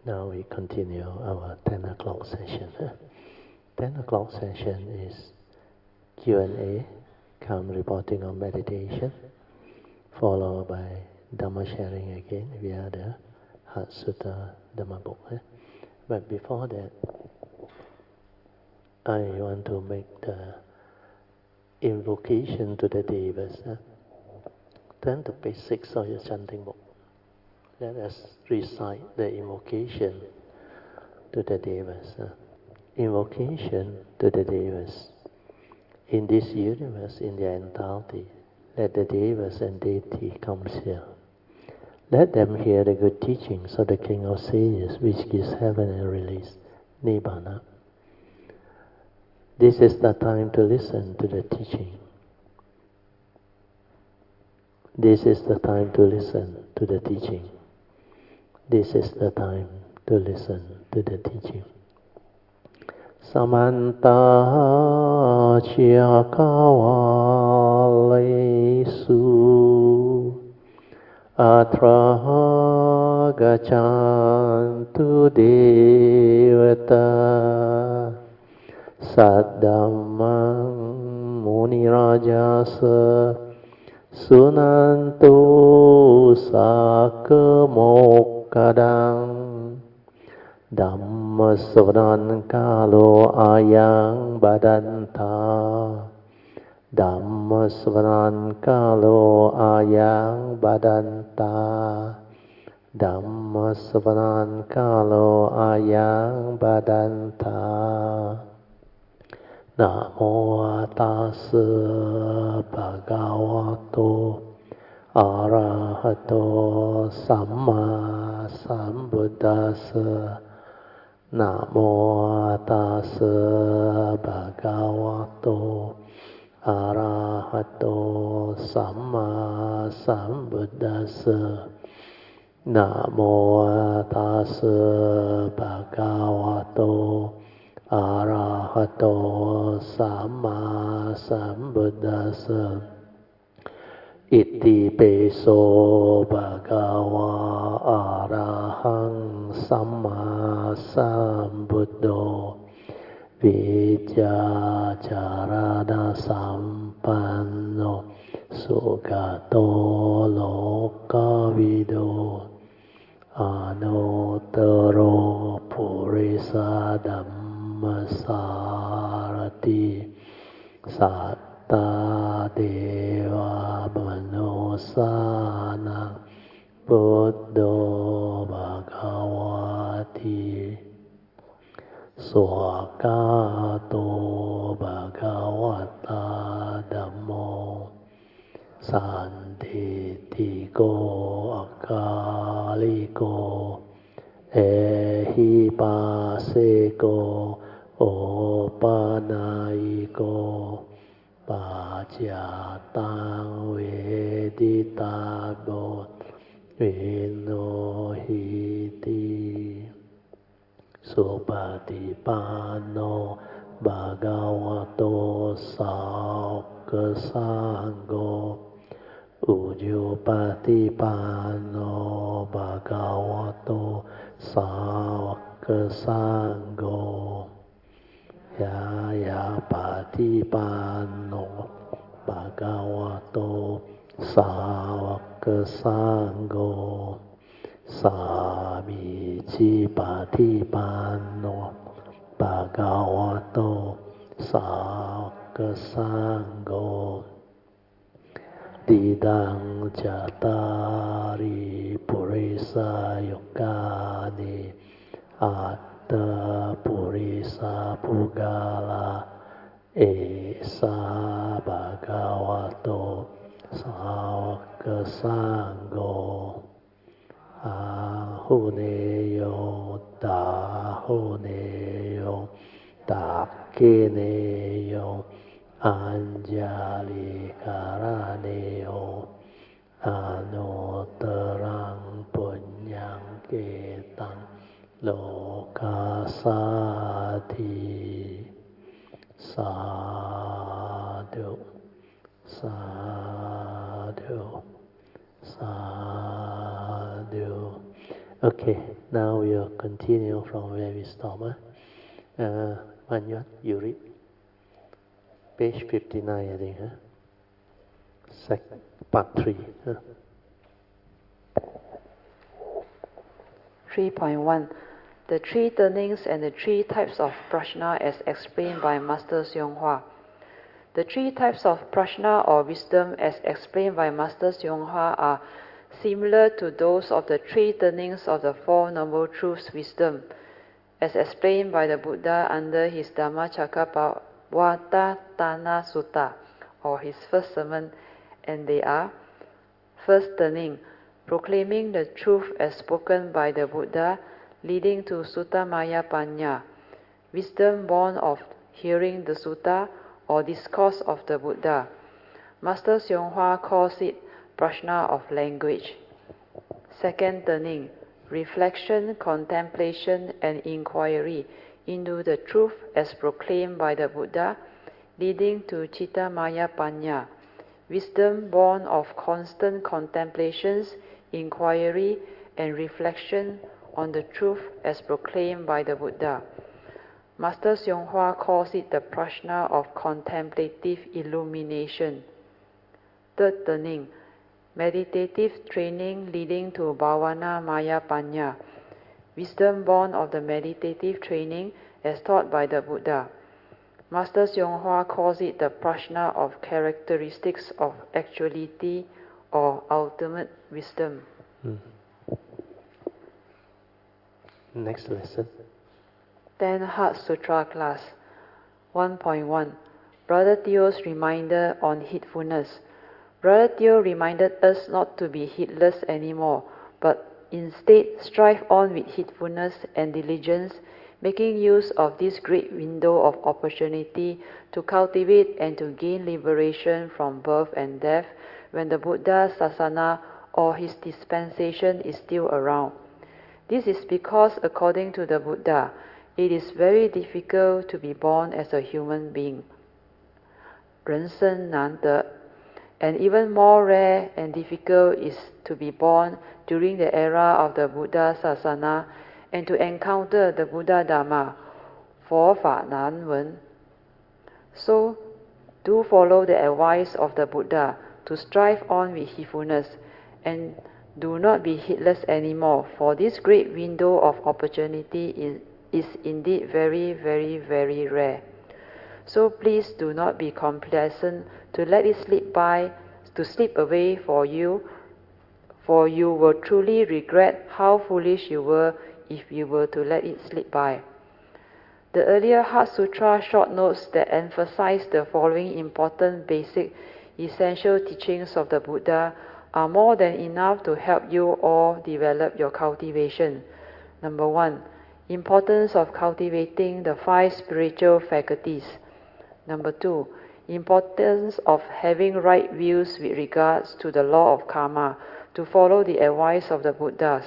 Now we continue our 10 o'clock session. 10 o'clock session is Q&A, calm reporting on meditation, followed by Dhamma sharing again via the Heart Sutta Dhamma book. But before that, I want to make the invocation to the Devas. Turn to page 6 of your chanting book. Let us recite the invocation to the Devas. Invocation to the Devas. In this universe, in their entirety, let the Devas and deity come here. Let them hear the good teachings of the King of Sages, which gives heaven and release, Nibbana. This is the time to listen to the teaching. This is the time to listen to the teaching. This is the time to listen to the teaching. Samanta Chakawalesu Atra Gachantu Devata Saddhammang Munirajasa Sunantu Sakamokadang Dhamma Savanan Kalo Ayang Badanta Dhamma Savanan Kalo Ayang Badanta Dhamma Savanan Kalo Ayang Badanta Namo Tassa Bhagavato Arahato Samma Sambuddhassa Namo Tassa Bhagavato Arahato Samma Sambuddhassa Namo Tassa Bhagavato Arahato Samma Sambuddhassa Iti peso bhagava arahang samma sambuddho Vijacarana sampanno sugato lokavido Anuttaro purisa dhammasarati Satta deva manusana Buddho bhagavati Swakato bhagavata dhammo Santitiko akaliko Ehipaseko Opanaiko Pacatang Veditabo Vinohiti Supatipano Bhagavato Saukasangho Ujupatipano Bhagavato Saukasangho Yaya Patipano Bhagavato Saukasangho Samici Patipano Bhagavato Saukasangho Didang Jatari Purisa Yukani Atta Purisa Pugala Esa Bhagavato Saukasangho Ahuneyo Dahuneyo Dakineyo Anjali Karaneyo Anuttarang Punyang Ketang Lokasati Sadhu Sadhu Sadhu Okay, now we'll continue from where we stop. Manyat, you read. Page 59, I think. Part 3. 3.1 The three turnings and the three types of prajna as explained by Master Seong Hwa. The three types of prajna or wisdom as explained by Master Seong Hwa are similar to those of the three turnings of the Four Noble Truths wisdom, as explained by the Buddha under his Dhammacakkappavattana Sutta, or his first sermon, and they are: first turning, proclaiming the truth as spoken by the Buddha, leading to Suttamaya Panya, wisdom born of hearing the sutta or discourse of the Buddha. Master Seong Hwa calls it prajna of language. Second turning, reflection, contemplation, and inquiry into the truth as proclaimed by the Buddha, leading to Chittamaya Panya, wisdom born of constant contemplations, inquiry, and reflection on the truth as proclaimed by the Buddha. Master Seong Hwa calls it the prajna of contemplative illumination. Third turning, meditative training leading to Bhavana Maya Panya, wisdom born of the meditative training as taught by the Buddha. Master Seong Hwa calls it the prajna of characteristics of actuality or ultimate wisdom. Next lesson. 10 Heart Sutra class 1.1 Brother Theo's reminder on heedfulness. Brother Theo reminded us not to be heedless anymore, but instead strive on with heedfulness and diligence, making use of this great window of opportunity to cultivate and to gain liberation from birth and death when the Buddha Sasana or his dispensation is still around. This is because, according to the Buddha, it is very difficult to be born as a human being. 人生难得. And even more rare and difficult is to be born during the era of the Buddha Sasana and to encounter the Buddha Dhamma. 佛法难闻. So, do follow the advice of the Buddha to strive on with heedfulness and do not be heedless anymore, for this great window of opportunity is indeed very, very, very rare. So please do not be complacent to let it slip away for you will truly regret how foolish you were if you were to let it slip by. The earlier Heart Sutra short notes that emphasize the following important basic essential teachings of the Buddha are more than enough to help you all develop your cultivation. Number 1, importance of cultivating the 5 spiritual faculties. Number 2, importance of having right views with regards to the law of karma, to follow the advice of the Buddhas.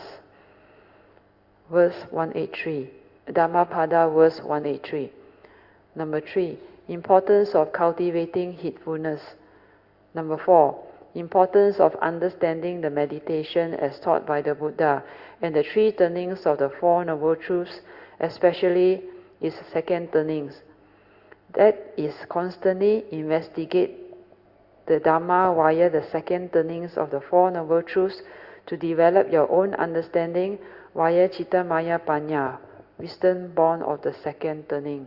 Verse 183, Dhammapada verse 183. Number 3, importance of cultivating heedfulness. Number 4, importance of understanding the meditation as taught by the Buddha and the 3 turnings of the Four Noble Truths, especially its second turnings. That is, constantly investigate the Dhamma via the second turnings of the Four Noble Truths to develop your own understanding via Chittamaya Panya, wisdom born of the second turning.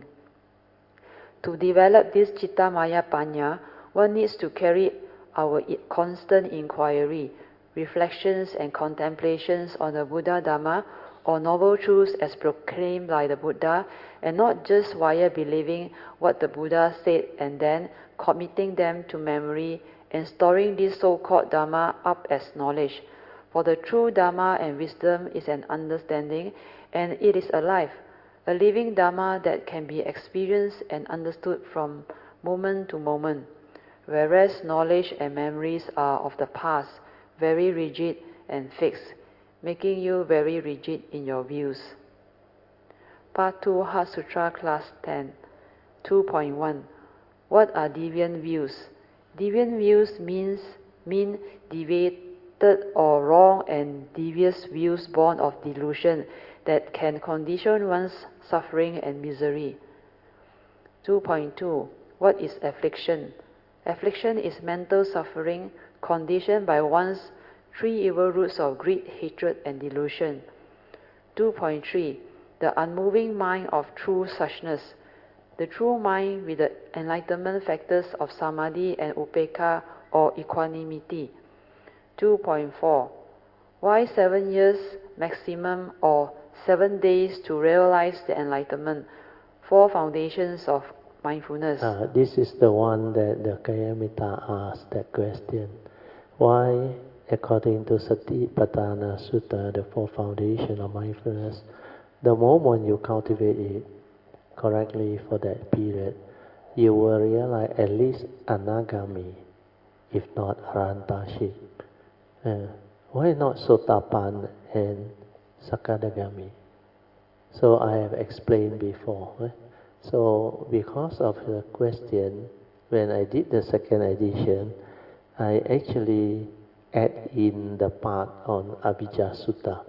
To develop this Chittamaya Panya, one needs to carry our constant inquiry, reflections and contemplations on the Buddha Dhamma or noble truths as proclaimed by the Buddha, and not just via believing what the Buddha said and then committing them to memory and storing this so-called Dhamma up as knowledge. For the true Dhamma and wisdom is an understanding, and it is alive, a living Dhamma that can be experienced and understood from moment to moment, whereas knowledge and memories are of the past, very rigid and fixed, making you very rigid in your views. Part 2 Heart Sutra Class 10 2.1 What are deviant views? Deviant views mean or wrong and devious views born of delusion that can condition one's suffering and misery. 2.2. What is affliction? Affliction is mental suffering conditioned by one's three evil roots of greed, hatred, and delusion. 2.3. The unmoving mind of true suchness. The true mind with the enlightenment factors of samadhi and upekkha or equanimity. 2.4. Why 7 years maximum or 7 days to realize the enlightenment? Four foundations of mindfulness. This is the one that the Kayamita asked that question. Why, according to Satipatthana Sutta, the four foundations of mindfulness, the moment you cultivate it correctly for that period, you will realize at least anagami, if not arahantaship. Why not sotapan and sakadagami? So I have explained before. So because of the question, when I did the second edition, I actually add in the part on Avijja Sutta.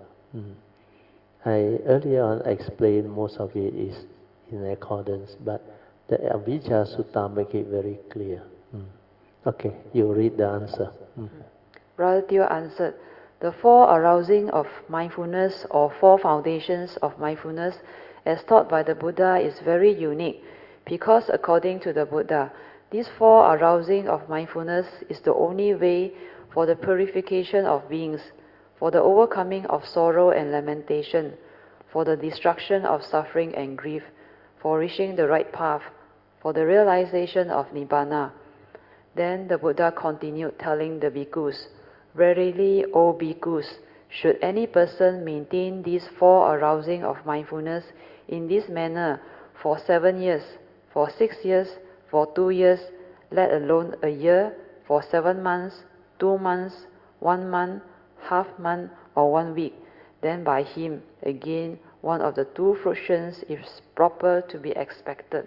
I earlier on explained most of it is in accordance, but the Avijja Sutta make it very clear. Okay, you read the answer. Brother Teo answered, the four arousing of mindfulness or four foundations of mindfulness as taught by the Buddha is very unique because according to the Buddha, these four arousing of mindfulness is the only way for the purification of beings, for the overcoming of sorrow and lamentation, for the destruction of suffering and grief, for reaching the right path, for the realization of Nibbana. Then the Buddha continued telling the bhikkhus, verily, O bhikkhus, should any person maintain these four arousing of mindfulness in this manner for 7 years, for 6 years, for 2 years, let alone a year, for 7 months, 2 months, 1 month, half month, or 1 week, then by him, again, one of the two fruitions is proper to be expected.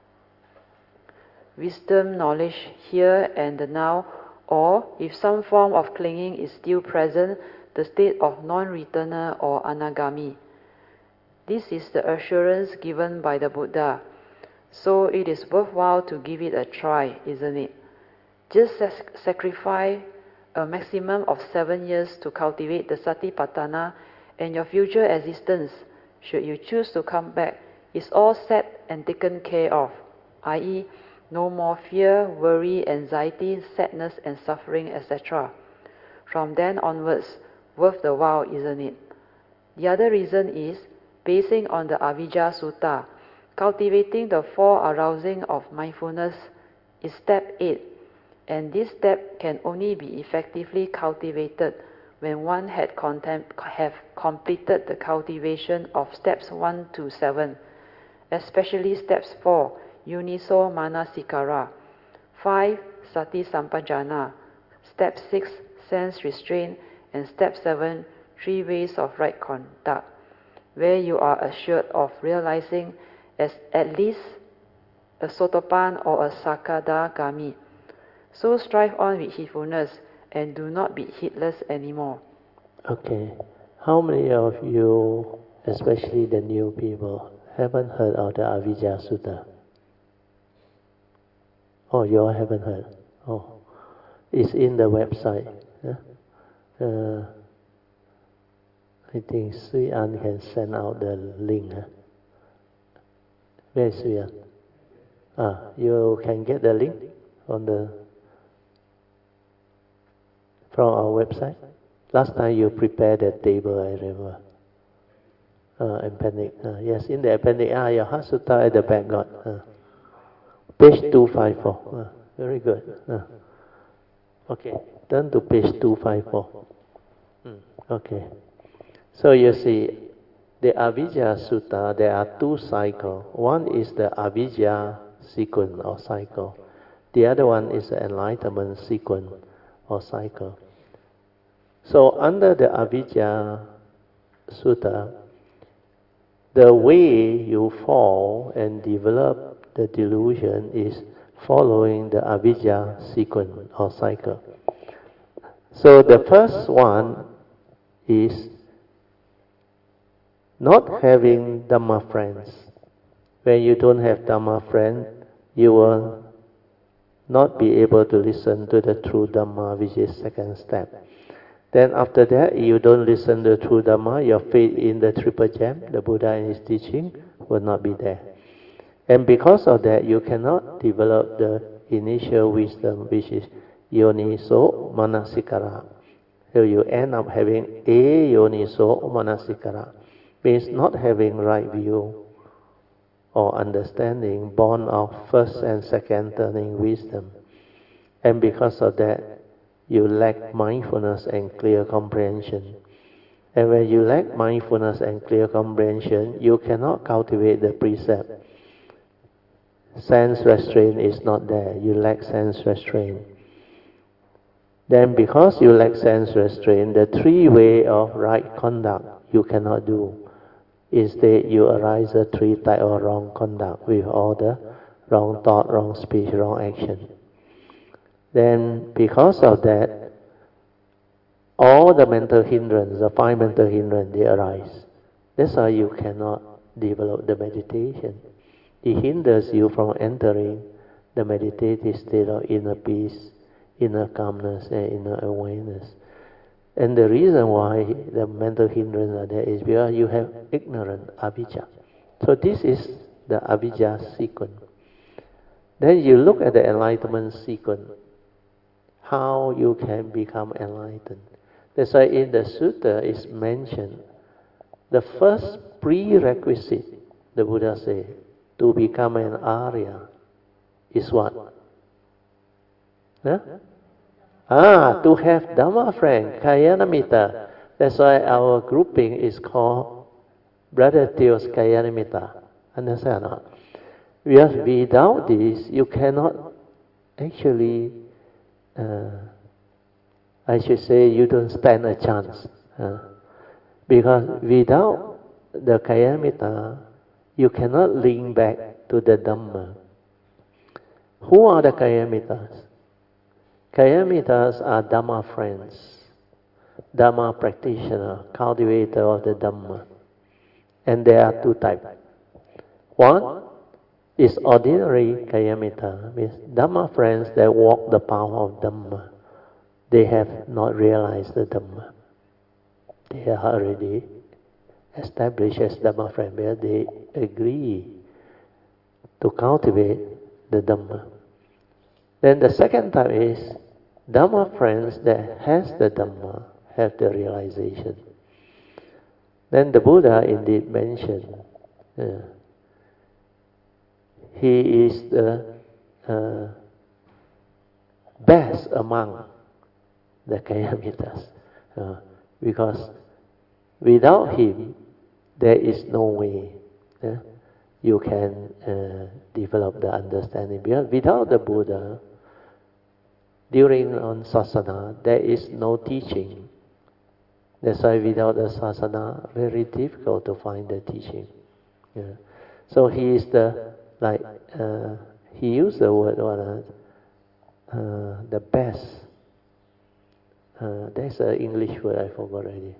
Wisdom, knowledge, here and the now, or, if some form of clinging is still present, the state of non-returner or anagami. This is the assurance given by the Buddha. So it is worthwhile to give it a try, isn't it? Just sacrifice a maximum of 7 years to cultivate the Satipatthana, and your future existence, should you choose to come back, is all set and taken care of, i.e., no more fear, worry, anxiety, sadness, and suffering, etc. From then onwards, worth the while, isn't it? The other reason is, basing on the Avijja Sutta, cultivating the four arousing of mindfulness is step 8, and this step can only be effectively cultivated when one have completed the cultivation of steps 1 to 7, especially steps 4, Yuniso Manasikara, 5, Sati Sampajana, step 6, sense restraint, and step 7, 3 ways of right conduct, where you are assured of realizing as at least a Sotapan or a Sakadagami. So strive on with heedfulness and do not be heedless anymore. Okay. How many of you, especially the new people, haven't heard of the Avijja Sutta? Oh, you all haven't heard? Oh, it's in the website. I think Sui An can send out the link. Where is Sui An? You can get the link on from our website. Last time you prepared the table, I remember. Appendix. Yes, in the appendix. Your Heart Sutta at the back got. Page 254. Very good. Okay, turn to page 254. Okay. So you see, the Avijja Sutta, there are two cycles. One is the Avijja sequence or cycle. The other one is the enlightenment sequence or cycle. So under the Avijja Sutta, the way you fall and develop the delusion is following the Avijja sequence or cycle. So the first one is not having Dhamma friends. When you don't have Dhamma friend, you will not be able to listen to the true Dhamma, which is second step. Then after that, you don't listen to the true Dhamma, your faith in the triple gem, the Buddha and his teaching, will not be there. And because of that, you cannot develop the initial wisdom, which is yoniso manasikara. So you end up having a yoniso manasikara, means not having right view or understanding born of first and second turning wisdom. And because of that, you lack mindfulness and clear comprehension. And when you lack mindfulness and clear comprehension, you cannot cultivate the precept. Sense restraint is not there. You lack sense restraint. Then because you lack sense restraint, the three way of right conduct you cannot do. Instead, you arise a three type of wrong conduct with all the wrong thought, wrong speech, wrong action. Then because of that, all the mental hindrance, the five mental hindrance, they arise. That's why you cannot develop the meditation. It hinders you from entering the meditative state of inner peace, inner calmness, and inner awareness. And the reason why the mental hindrance are there is because you have ignorant avijja. So this is the avijja sequence. Then you look at the enlightenment sequence, how you can become enlightened. That's why in the sutta is mentioned, the first prerequisite, the Buddha said, to become an Arya is what? Huh? To have Dhamma friend, Kalyanamitta. That's why our grouping is called Brother Theo's Kalyanamitta. Understand or not? Because without this, you cannot actually, I should say, you don't stand a chance. Because without the Kalyanamitta, you cannot link back to the Dhamma. Who are the Kalyamittas? Kalyamittas are Dhamma friends, Dhamma practitioner, cultivator of the Dhamma. And there are two types. One is ordinary Kalyamitta, means Dhamma friends that walk the path of Dhamma. They have not realized the Dhamma. They are already established as Dhamma friends, where they agree to cultivate the Dhamma. Then the second type is Dhamma friends that has the Dhamma, have the realization. Then the Buddha indeed mentioned, he is the best among the Kalyamittas, because without him there is no way you can develop the understanding. Because without the Buddha, during on sasana, there is no teaching. That's why without the sasana, very difficult to find the teaching. So he is the, he used the word, the best. There's an English word, I forgot already.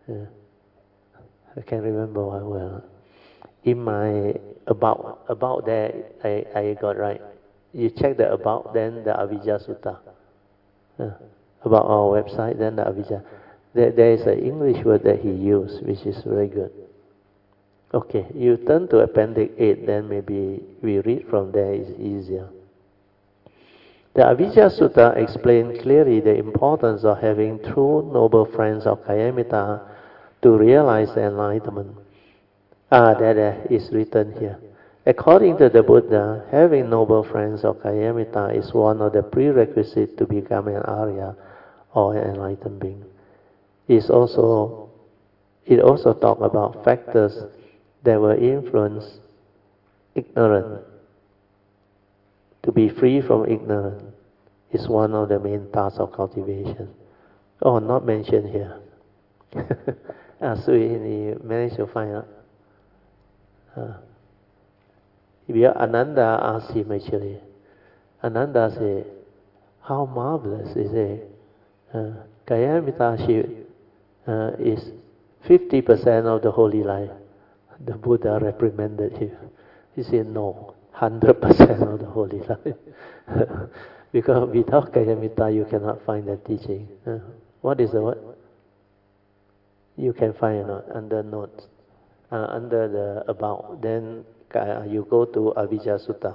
I can't remember what word. In my about there, I got right. You check the about, then the Avijja Sutta. About our website, then the Avijja. There is an English word that he used, which is very good. Okay, you turn to Appendix 8, then maybe we read from there, it's easier. The Avijja Sutta explains clearly the importance of having true noble friends of Kalyamitta to realize the enlightenment. That is written here. According to the Buddha, having noble friends of Kalyamitta is one of the prerequisites to become an Arya or an enlightened being. It also talks about factors that will influence ignorance. To be free from ignorance is one of the main tasks of cultivation. Oh, not mentioned here. So you managed to find out. Ananda asked him actually. Ananda said, how marvelous is it? Kayamita is 50% of the holy life. The Buddha reprimanded him. He said, no, 100% of the holy life. Because without Kayamita, you cannot find the teaching. What is the word? You can find it under notes, under the about. Then you go to Avijja Sutta.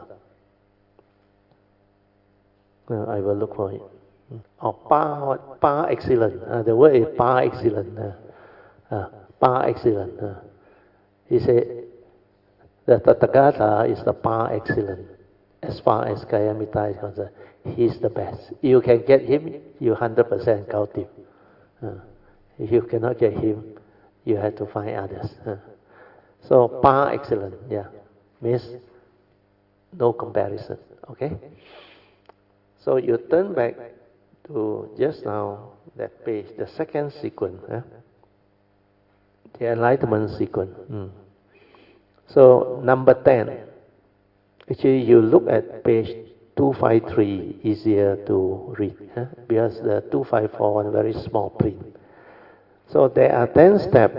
I will look for it. Or par excellent. The word is par excellent. Par excellent. He said, the Tathagata is the par excellent. As far as Kayamita is concerned, he's the best. You can get him, you 100% cautive. If you cannot get him, you have to find others. So par excellent, means no comparison. Okay. So you turn back to just now that page, the second sequence, the enlightenment sequence. So number 10. Actually, you look at page 253, easier to read, because the 254 one very small print. So there are 10 steps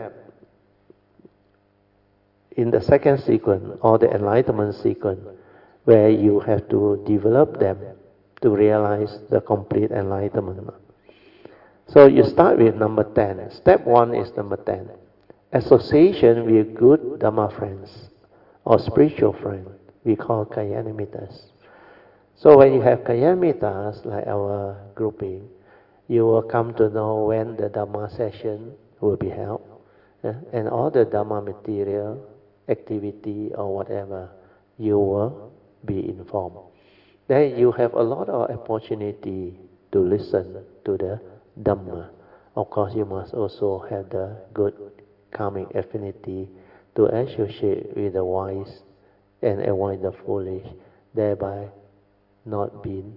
in the second sequence, or the enlightenment sequence, where you have to develop them to realize the complete enlightenment. So you start with number 10. Step 1 is number 10. Association with good Dhamma friends, or spiritual friends, we call Kalyanamittas. So when you have Kalyanamittas, like our grouping, you will come to know when the Dhamma session will be held, and all the Dhamma material, activity or whatever, you will be informed. Then you have a lot of opportunity to listen to the Dhamma. Of course, you must also have the good karmic affinity to associate with the wise and avoid the foolish, thereby not being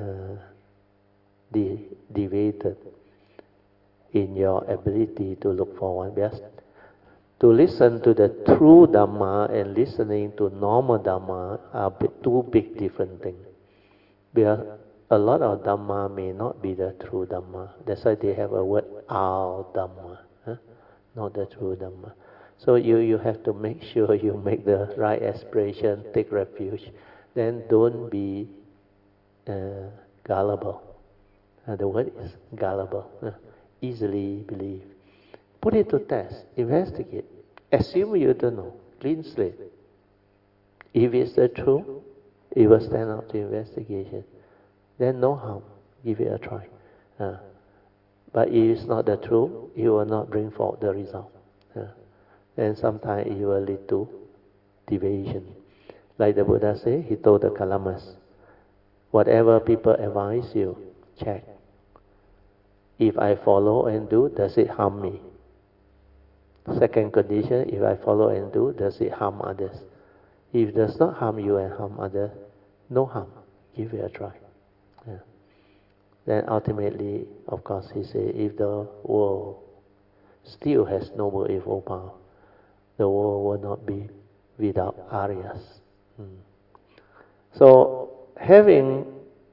deviated in your ability to look forward. Yes? To listen to the true Dhamma and listening to normal Dhamma are two big different things. Because a lot of Dhamma may not be the true Dhamma. That's why they have a word, our Dhamma, not the true Dhamma. So you have to make sure you make the right aspiration, take refuge. Then don't be gullible. The word is gullible. Easily believe. Put it to test. Investigate. Assume you don't know. Clean slate. If it's the truth, it will stand up to investigation. Then no harm. Give it a try. But if it's not the truth, it will not bring forth the result. And sometimes it will lead to deviation. Like the Buddha said, he told the Kalamas, whatever people advise you, check. If I follow and do, does it harm me? Second condition, if I follow and do, does it harm others? If it does not harm you and harm others, no harm. Give it a try. Then ultimately, of course, he said, if the world still has noble evil power, the world will not be without Aryas. So, having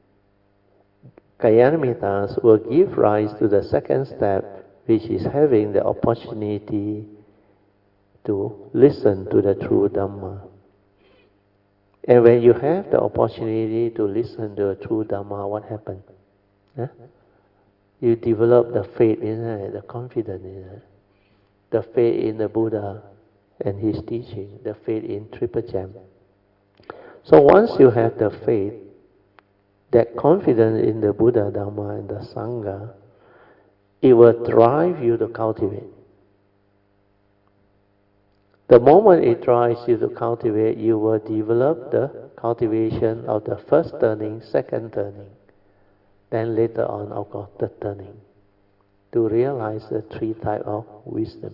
Kalyanamittas will give rise to the second step, which is having the opportunity to listen to the true Dhamma. And when you have the opportunity to listen to the true Dhamma, what happens? You develop the faith in it, the confidence in it, the faith in the Buddha and his teaching, the faith in Triple Gem. So once you have the faith, that confidence in the Buddha, Dhamma and the Sangha, it will drive you to cultivate. The moment it drives you to cultivate, you will develop the cultivation of the first turning, second turning, then later on, of course, the turning, to realize the three types of wisdom.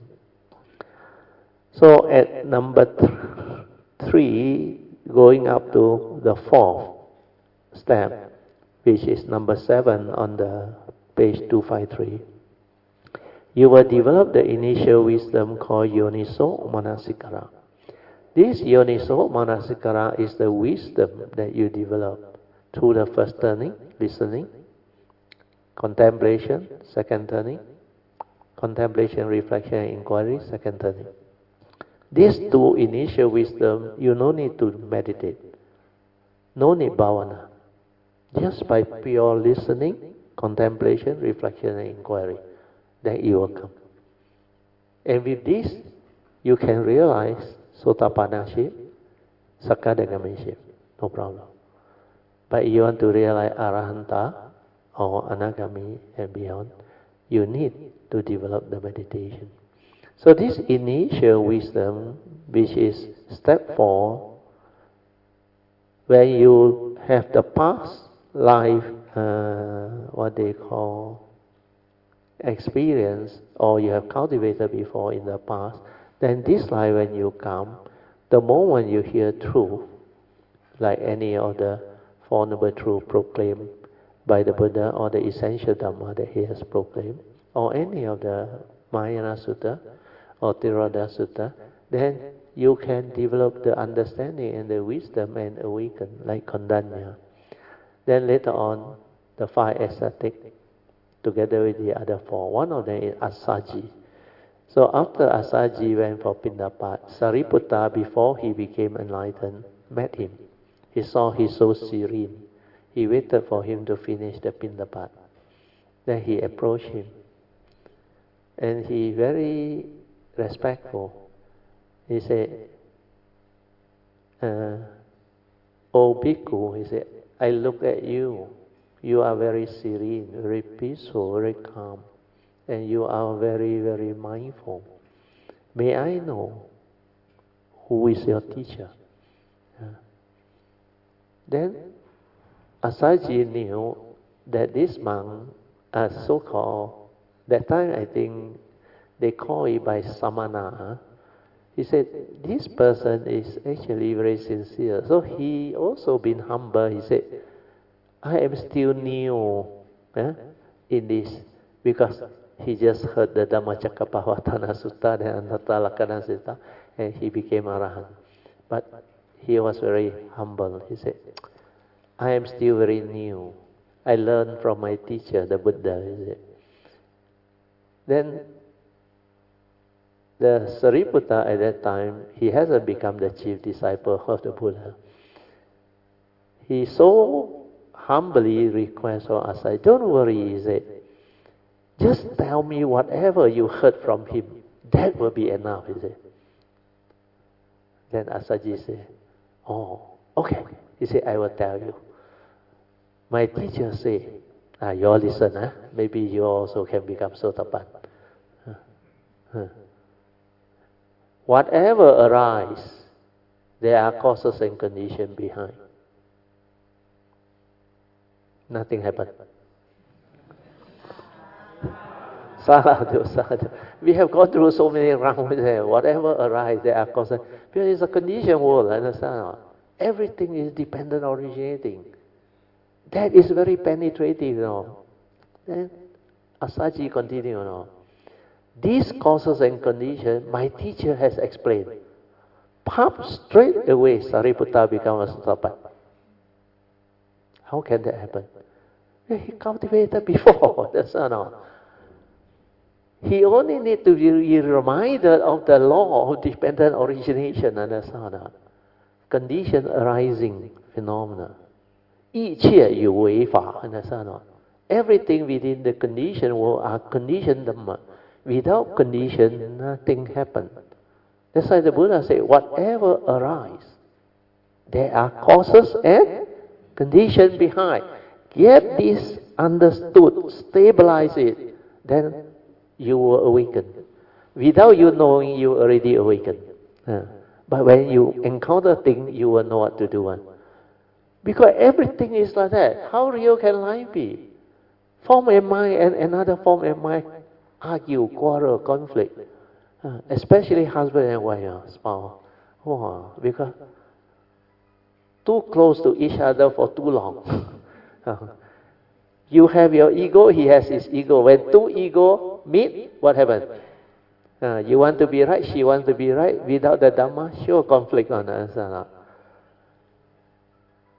So at number 3, going up to the 4th step, which is number 7 on the page 253, you will develop the initial wisdom called Yoniso Manasikara. This Yoniso Manasikara is the wisdom that you develop through the first turning, listening, Contemplation, second turning. Contemplation, reflection, and inquiry, second turning. These two initial wisdom, you no need to meditate. No need bhavana. Just by pure listening, contemplation, reflection, and inquiry, then it will come. And with this, you can realize Sotapanna-ship, Sakadagami-ship, no problem. But you want to realize Arahanta or Anagami and beyond, you need to develop the meditation. So this initial wisdom, which is step 4, where you have the past life, what they call experience, or you have cultivated before in the past, then this life when you come, the moment you hear truth, like any of the Four Noble Truths proclaimed by the Buddha, or the essential Dhamma that he has proclaimed, or any of the Mahayana Sutta or Theravada Sutta, then you can develop the understanding and the wisdom and awaken, like Kondanya. Then later on, the 5 ascetics, together with the other 4. One of them is Asaji. So after Asaji went for Pindapat, Sariputta, before he became enlightened, met him. He saw he's so serene. He waited for him to finish the Pindapat. Then he approached him. And he very respectful. He said, "O Bhikkhu," he said, "I look at you. You are very serene, very peaceful, very calm. And you are very, very mindful. May I know who is your teacher?" Then Asaji knew that this monk, so-called, that time I think they call it by Samana. He said, this person is actually very sincere. So he also been humble. He said, I am still new in this, because he just heard the Dhammacakkappavattana Sutta and Anatthalakkhana Sutta, and he became Arahant. But he was very humble. He said, I am still very new. I learned from my teacher, the Buddha. He said. Then the Sariputta at that time, he hasn't become the chief disciple of the Buddha. He so humbly requests for Asaji, don't worry, he said. Just tell me whatever you heard from him. That will be enough, he said. Then Asaji said, oh, okay. He said, I will tell you. My teacher said, you all listen, maybe you also can become Sotapan. Whatever arises, there are causes and conditions behind. Nothing happened. Sadhu, sadhu. We have gone through so many rounds there. Whatever arises, there are causes. Because it's a conditioned world, understand? Everything is dependent originating. That is very penetrating, Then Asaji continued, These causes and conditions, my teacher has explained. Pop, straight away, Sariputta becomes a Sotapan. How can that happen? He cultivated before, that's not. He only needs to be reminded of the law of dependent origination, understand? Condition arising phenomena. 一切有为法, understand? Everything within the conditioned world are conditioned Dhamma. Without condition, nothing happens. That's why the Buddha said, whatever arises, there are causes and conditions behind. Get this understood, stabilize it, then you will awaken. Without you knowing, you already awaken. But when you encounter things, you will know what to do. Because everything is like that. How real can life be? Form and mind and another form and mind argue, quarrel, conflict. Especially husband and wife, spouse. Because too close to each other for too long. You have your ego, he has his ego. When two ego meet, what happens? You want to be right, she wants to be right. Without the Dhamma, sure conflict on us.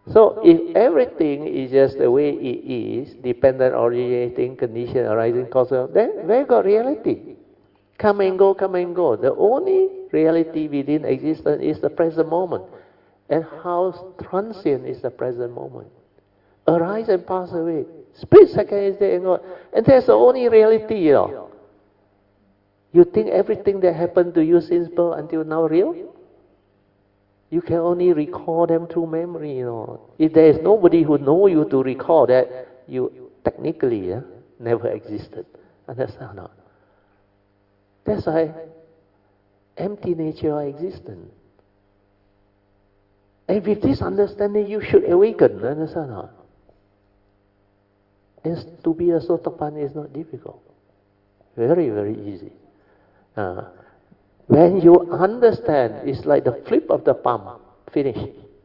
So if everything is just the way it is, dependent, originating, condition, arising, cause, then where got reality? Come and go, come and go. The only reality within existence is the present moment. And how transient is the present moment? Arise and pass away. Split second is there and gone. And that's the only reality, you know. You think everything that happened to you since birth until now real? You can only recall them through memory, you know. If there is nobody who know you to recall that, you technically never existed. Understand or not? That's why empty nature of existence. And with this understanding, you should awaken. Understand or not? And to be a Sotapanna is not difficult. Very, very easy. When you understand, it's like the flip of the palm. Finish.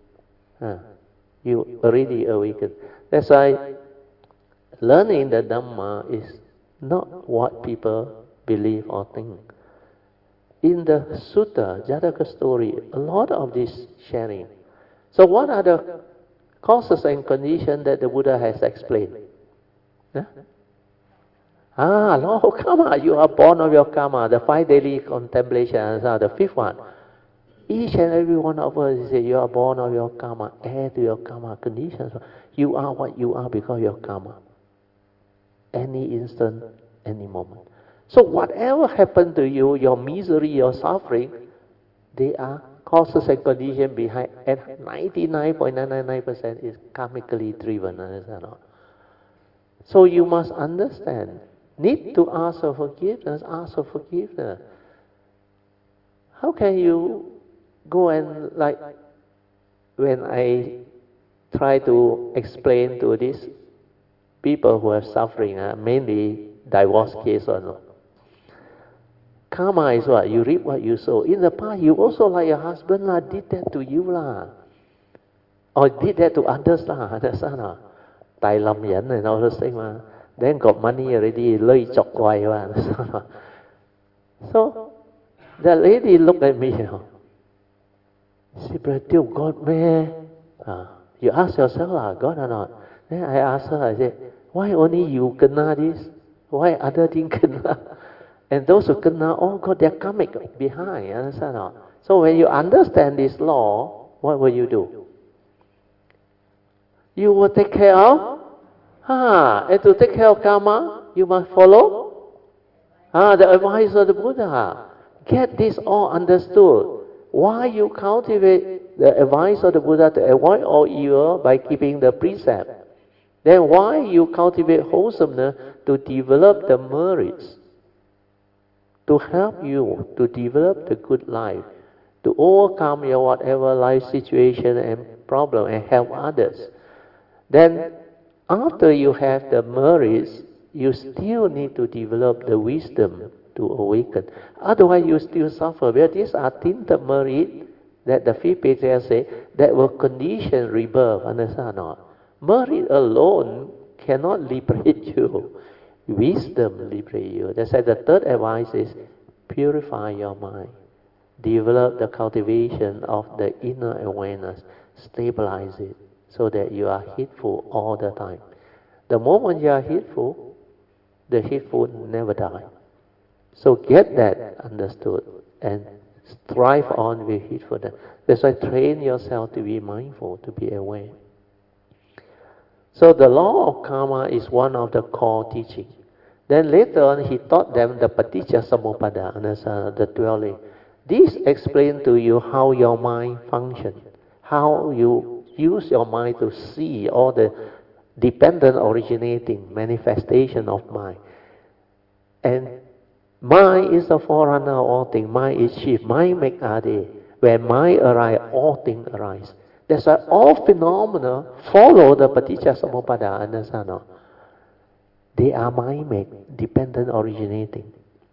You already awaken. That's why learning the Dhamma is not what people believe or think. In the Sutta, Jataka story, a lot of this sharing. So what are the causes and conditions that the Buddha has explained? Law of karma. You are born of your karma. The 5 daily contemplations are the 5th one. Each and every one of us say you are born of your karma, heir to your karma conditions. You are what you are because of your karma. Any instant, any moment. So whatever happened to you, your misery, your suffering, they are causes and conditions behind, and 99.999% is karmically driven. Understand or not? So you must understand. Need to ask for forgiveness, ask for forgiveness. How can you go and, like, when I try to explain to these people who are suffering, mainly divorce case or no. Karma is what? You reap what you sow. In the past, you also, like your husband, did that to you, or did that to others, understand or not? Tài lầm dẫn and all those things, then got money already, lây chọc hoài, So, the lady looked at me, she said, "Dear God, man, you ask yourself, God or not?" Then I asked her, I said, "Why only you kena this? Why other didn't kena?" And those who kena all got their karmic behind, understand or not? So when you understand this law, what will you do? You will take care of, and to take care of karma, you must follow the advice of the Buddha. Get this all understood. Why you cultivate the advice of the Buddha to avoid all evil by keeping the precept? Then why you cultivate wholesomeness to develop the merits, to help you to develop the good life, to overcome your whatever life situation and problem and help others. Then after you have the merits, you still need to develop the wisdom to awaken. Otherwise you still suffer. Well, these are tinted merit that the 5th patriarch say that will condition rebirth. Understand or not? Merit alone cannot liberate you. Wisdom liberate you. That's why the 3rd advice is purify your mind. Develop the cultivation of the inner awareness. Stabilize it so that you are heedful all the time. The moment you are heedful, the heedful never die. So get that understood and strive on with heedfulness. That's why train yourself to be mindful, to be aware. So the law of karma is one of the core teachings. Then later on, he taught them the paticca samuppada, the dwelling. This explains to you how your mind functions, how you use your mind to see all the dependent originating manifestation of mind. And mind is the forerunner of all things. Mind is chief. Mind make ade. When mind arise, all things arise. That's why all phenomena follow the paticca samuppada, understand or not? They are mind-made, dependent originating.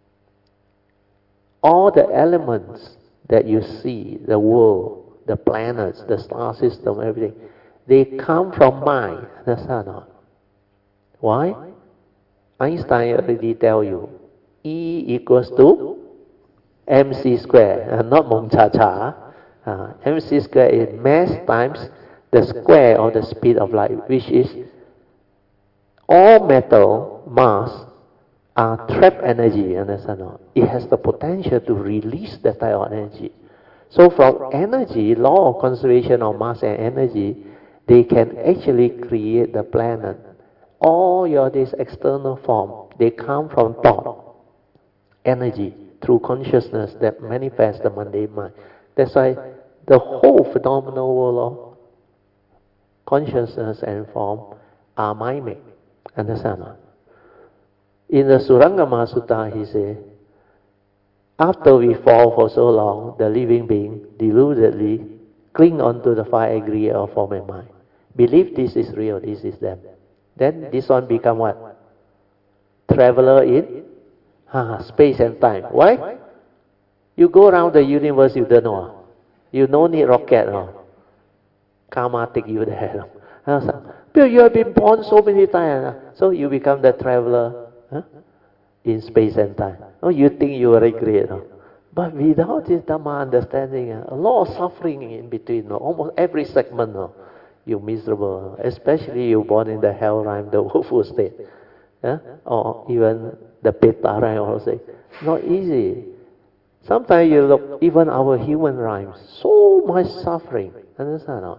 All the elements that you see, the world, the planets, the star system, everything, they come from mind. Understand or not? Why? Einstein already tell you, E equals to mc squared, not mong cha cha. Mc squared is mass times the square of the speed of light, which is all metal mass are trapped energy, understand or not? It has the potential to release that type of energy. So from energy, law of conservation of mass and energy, they can actually create the planet. All your this external form, they come from thought, energy, through consciousness that manifests the mundane mind. That's why the whole phenomenal world of consciousness and form are mind-made. Understand or not? In the Surangama Sutta, he says, after we fall for so long, the living being deludedly cling onto the five aggregate of form and mind. Believe this is real, this is them. Then this one become what? Traveler in space and time. Why? You go around the universe, you don't know. You no need rocket. Karma take you there. But you have been born so many times. So you become the traveler in space and time. Oh, you think you are great. But without this Dhamma understanding, a lot of suffering in between. Almost every segment, you're miserable. Especially you're born in the hell realm, the woeful state. Or even the Peta realm also. Not easy. Sometimes you look, even our human realms, so much suffering. Understand or not?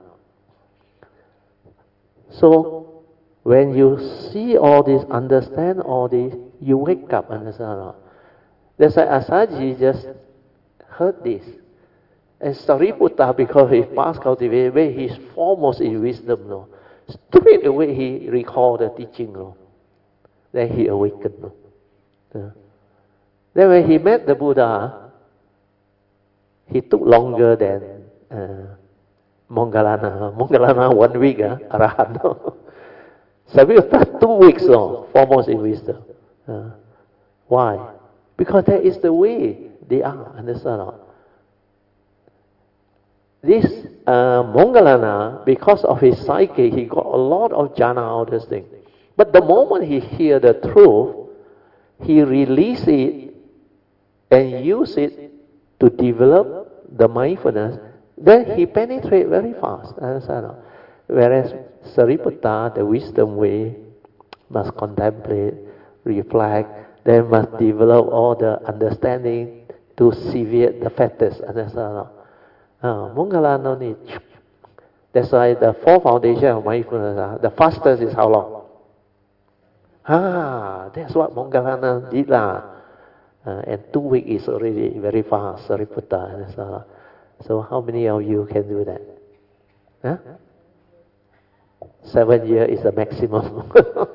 So, when you see all this, understand all this, you wake up, understand or not? That's why Asaji just heard this. And Sariputta, because he past cultivation, he's foremost in wisdom, straight away he recalled the teaching, Then he awakened, Then when he met the Buddha, he took longer than Moggallana. Moggallana 1 week, Arahant. Sariputta 2 weeks, foremost in wisdom. Why? Because that is the way they are, understand or not? This Moggallana, because of his psyche, he got a lot of jhana, all these things. But the moment he hear the truth, he release it and use it to develop the mindfulness, then he penetrate very fast, understand or not? Whereas Sariputta, the wisdom way, must contemplate, reflect, then must develop all the understanding to sever the fetters, understand or not? Moggallana no need. That's why the 4 foundation of mindfulness, the fastest is how long? That's what Moggallana did and 2 weeks is already very fast, Sariputta, understand or not? So how many of you can do that? 7 years is the maximum.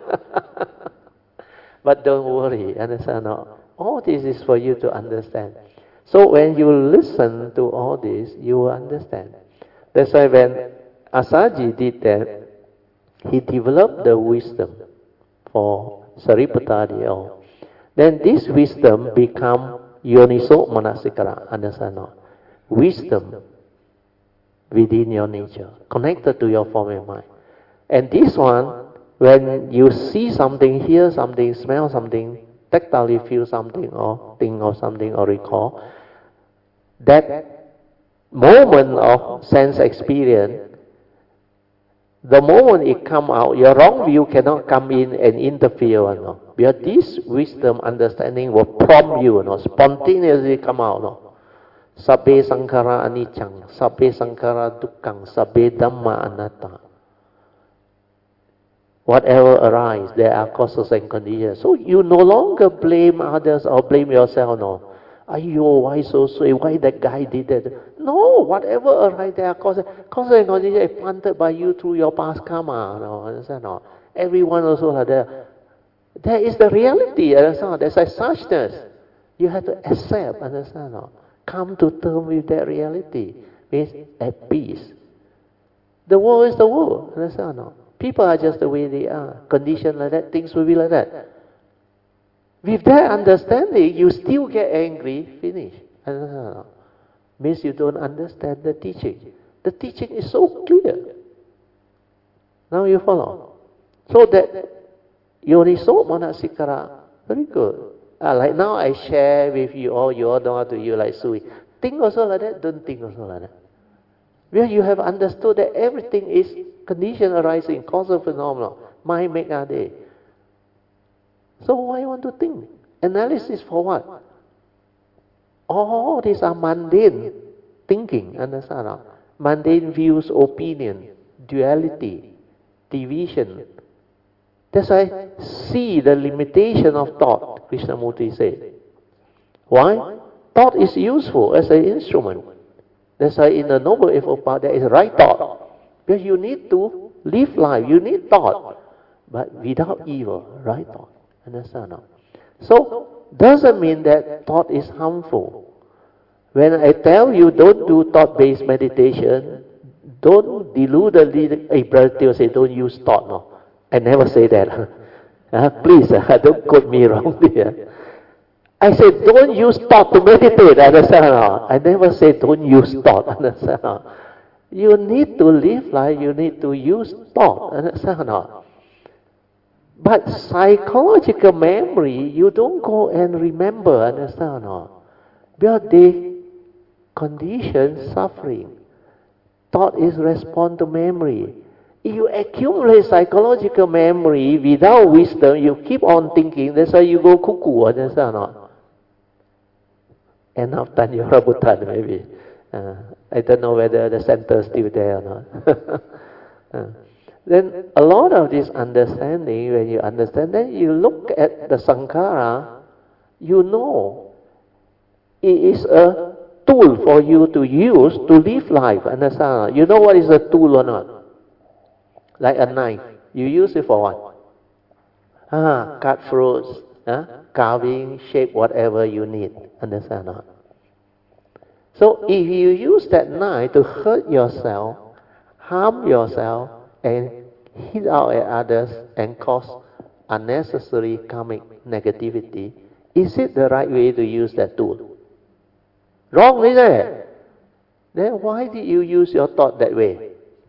But don't worry, understand or not? All this is for you to understand. So when you listen to all this, you will understand. That's why when Asaji did that, he developed the wisdom for Sariputta. Then this wisdom become Yoniso Manasikara, understand or not? Wisdom within your nature, connected to your form and mind. And this one, when you see something, hear something, smell something, tactily feel something, or think of something, or recall, that moment of sense experience, the moment it come out, your wrong view cannot come in and interfere. Because this wisdom, understanding will prompt you, spontaneously come out. Sabbe sankhara anicang, sabbe sankhara dukkang, sabbe dhamma anatta. Whatever arises, there are causes and conditions. So you no longer blame others or blame yourself, Aiyo, why so sweet? Why that guy did that? No, whatever arises, there are causes and conditions planted by you through your past karma. Understand? Everyone also like that. That is the reality. Understand? There's a suchness. You have to accept. Understand? Come to terms with that reality. Means at peace. The world is the world. Understand? People are just the way they are. Conditions like that, things will be like that. With that understanding, you still get angry, finish. Means you don't understand the teaching. The teaching is so clear. Now you follow. So that Yoniso Manasikara, very good. Like now I share with you all, you all know how to you like Sui. Think also like that, don't think also like that. Where you have understood that everything is condition arising, causal phenomena, mind make are they. So why you want to think? Analysis for what? All these are mundane thinking, understand? Mundane views, opinion, duality, division. That's why see the limitation of thought, Krishnamurti said. Why? Thought is useful as an instrument. That's why in the Noble Eightfold Path there is right thought. Because you need to live life, you need thought. But without evil, right thought. Understand? So, doesn't mean that thought is harmful. When I tell you don't do thought-based meditation, don't delude a brother Theo say don't use thought. No, I never say that. Please, don't quote me wrong here. I said don't use thought to meditate. Understand? I never say don't use thought. Understand? You need to live life. You need to use thought. Understand? But psychological memory, you don't go and remember. Understand? Because they condition suffering. Thought is respond to memory. If you accumulate psychological memory without wisdom, you keep on thinking. That's why you go cuckoo. Understand? End of Tanya Rambutan maybe. I don't know whether the center is still there or not. Then a lot of this understanding, when you understand, then you look at the sankhara, you know it is a tool for you to use to live life. Understand? You know what is a tool or not? Like a knife. You use it for what? Cut fruits, carving, shape, whatever you need. Understand? So if you use that knife to hurt yourself, harm yourself, and hit out at others and cause unnecessary karmic negativity, is it the right way to use that tool? Wrong, isn't it? Then why did you use your thought that way?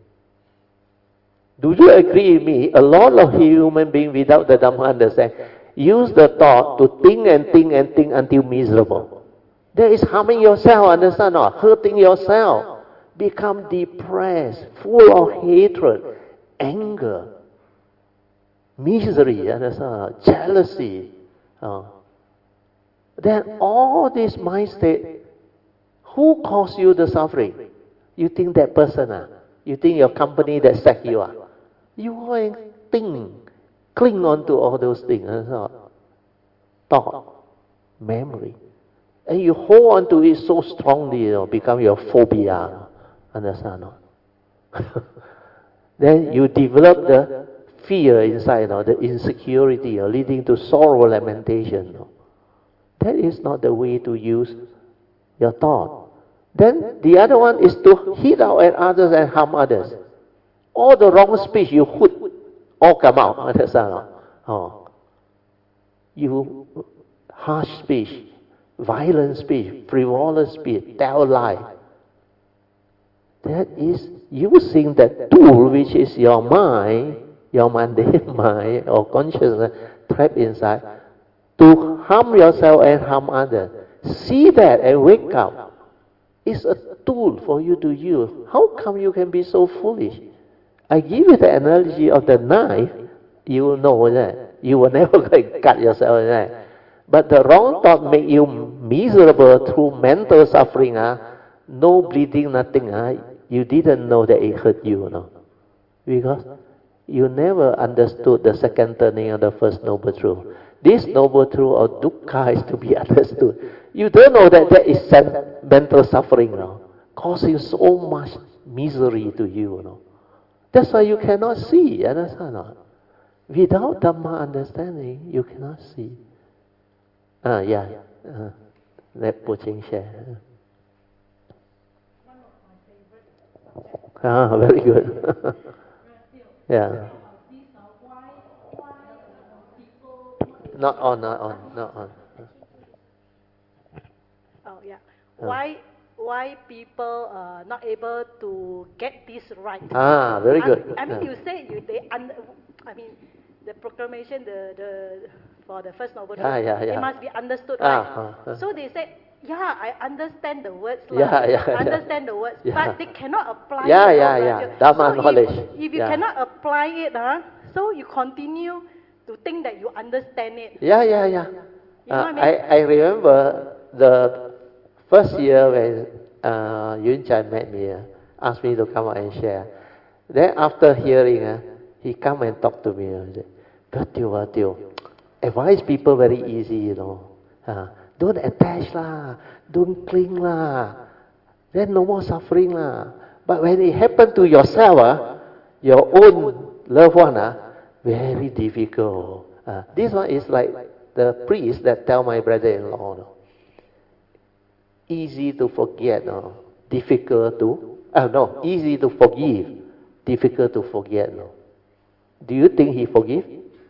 Do you agree with me? A lot of human beings without the Dhamma understand use the thought to think and think and think until miserable. That is harming yourself, understand or not? Hurting yourself. Become depressed, full of hatred, anger, misery, understand? Jealousy. Then all this mind state, who caused you the suffering? You think that person? You think your company that sacked you? You go and think, cling on to all those things. Thought, memory. And you hold on to it so strongly, become your phobia. Understand? Then you develop the fear inside, the insecurity, leading to sorrow, lamentation. That is not the way to use your thought. Then the other one is to hit out at others and harm others. All the wrong speech you put, all come out. Understand? You harsh speech, violent speech, frivolous speech, tell lie. That is using that tool which is your mind, your mundane mind or consciousness trapped inside to harm yourself and harm others. See that and wake up. It's a tool for you to use. How come you can be so foolish? I give you the analogy of the knife, you will know that. You will never cut yourself with that. But the wrong thought make you miserable through mental suffering. No bleeding, nothing. You didn't know that it hurt you. Because you never understood the second turning of the first noble truth. This noble truth of dukkha is to be understood. You don't know that that is mental suffering causing so much misery to you. That's why you cannot see. Understand? Without Dhamma understanding, you cannot see. Let Puching share. Very good. Yeah. Not on. Oh yeah. Why people not able to get this right? Very good. I mean, you say the proclamation, for the first noble truth, it must be understood right. So they say yeah, I understand the words, Yeah, yeah, yeah. understand the words, Yeah. but they cannot apply Yeah, it. yeah, yeah. Dharma so knowledge. If you Yeah. cannot apply it, so you continue to think that you understand it. Yeah, yeah, yeah. You know what I mean? I remember the first year when Yun Chan met me, asked me to come out and share. Then after hearing, he come and talk to me. He said, Tio, advise people very easy, you know. Don't attach lah, don't cling lah. Then no more suffering lah. But when it happen to yourself, your own loved one, very difficult. This one is like the priest that tell my brother-in-law, no? Easy to forget, no? Difficult to, no, easy to forgive, difficult to forget, no? Do you think he forgive?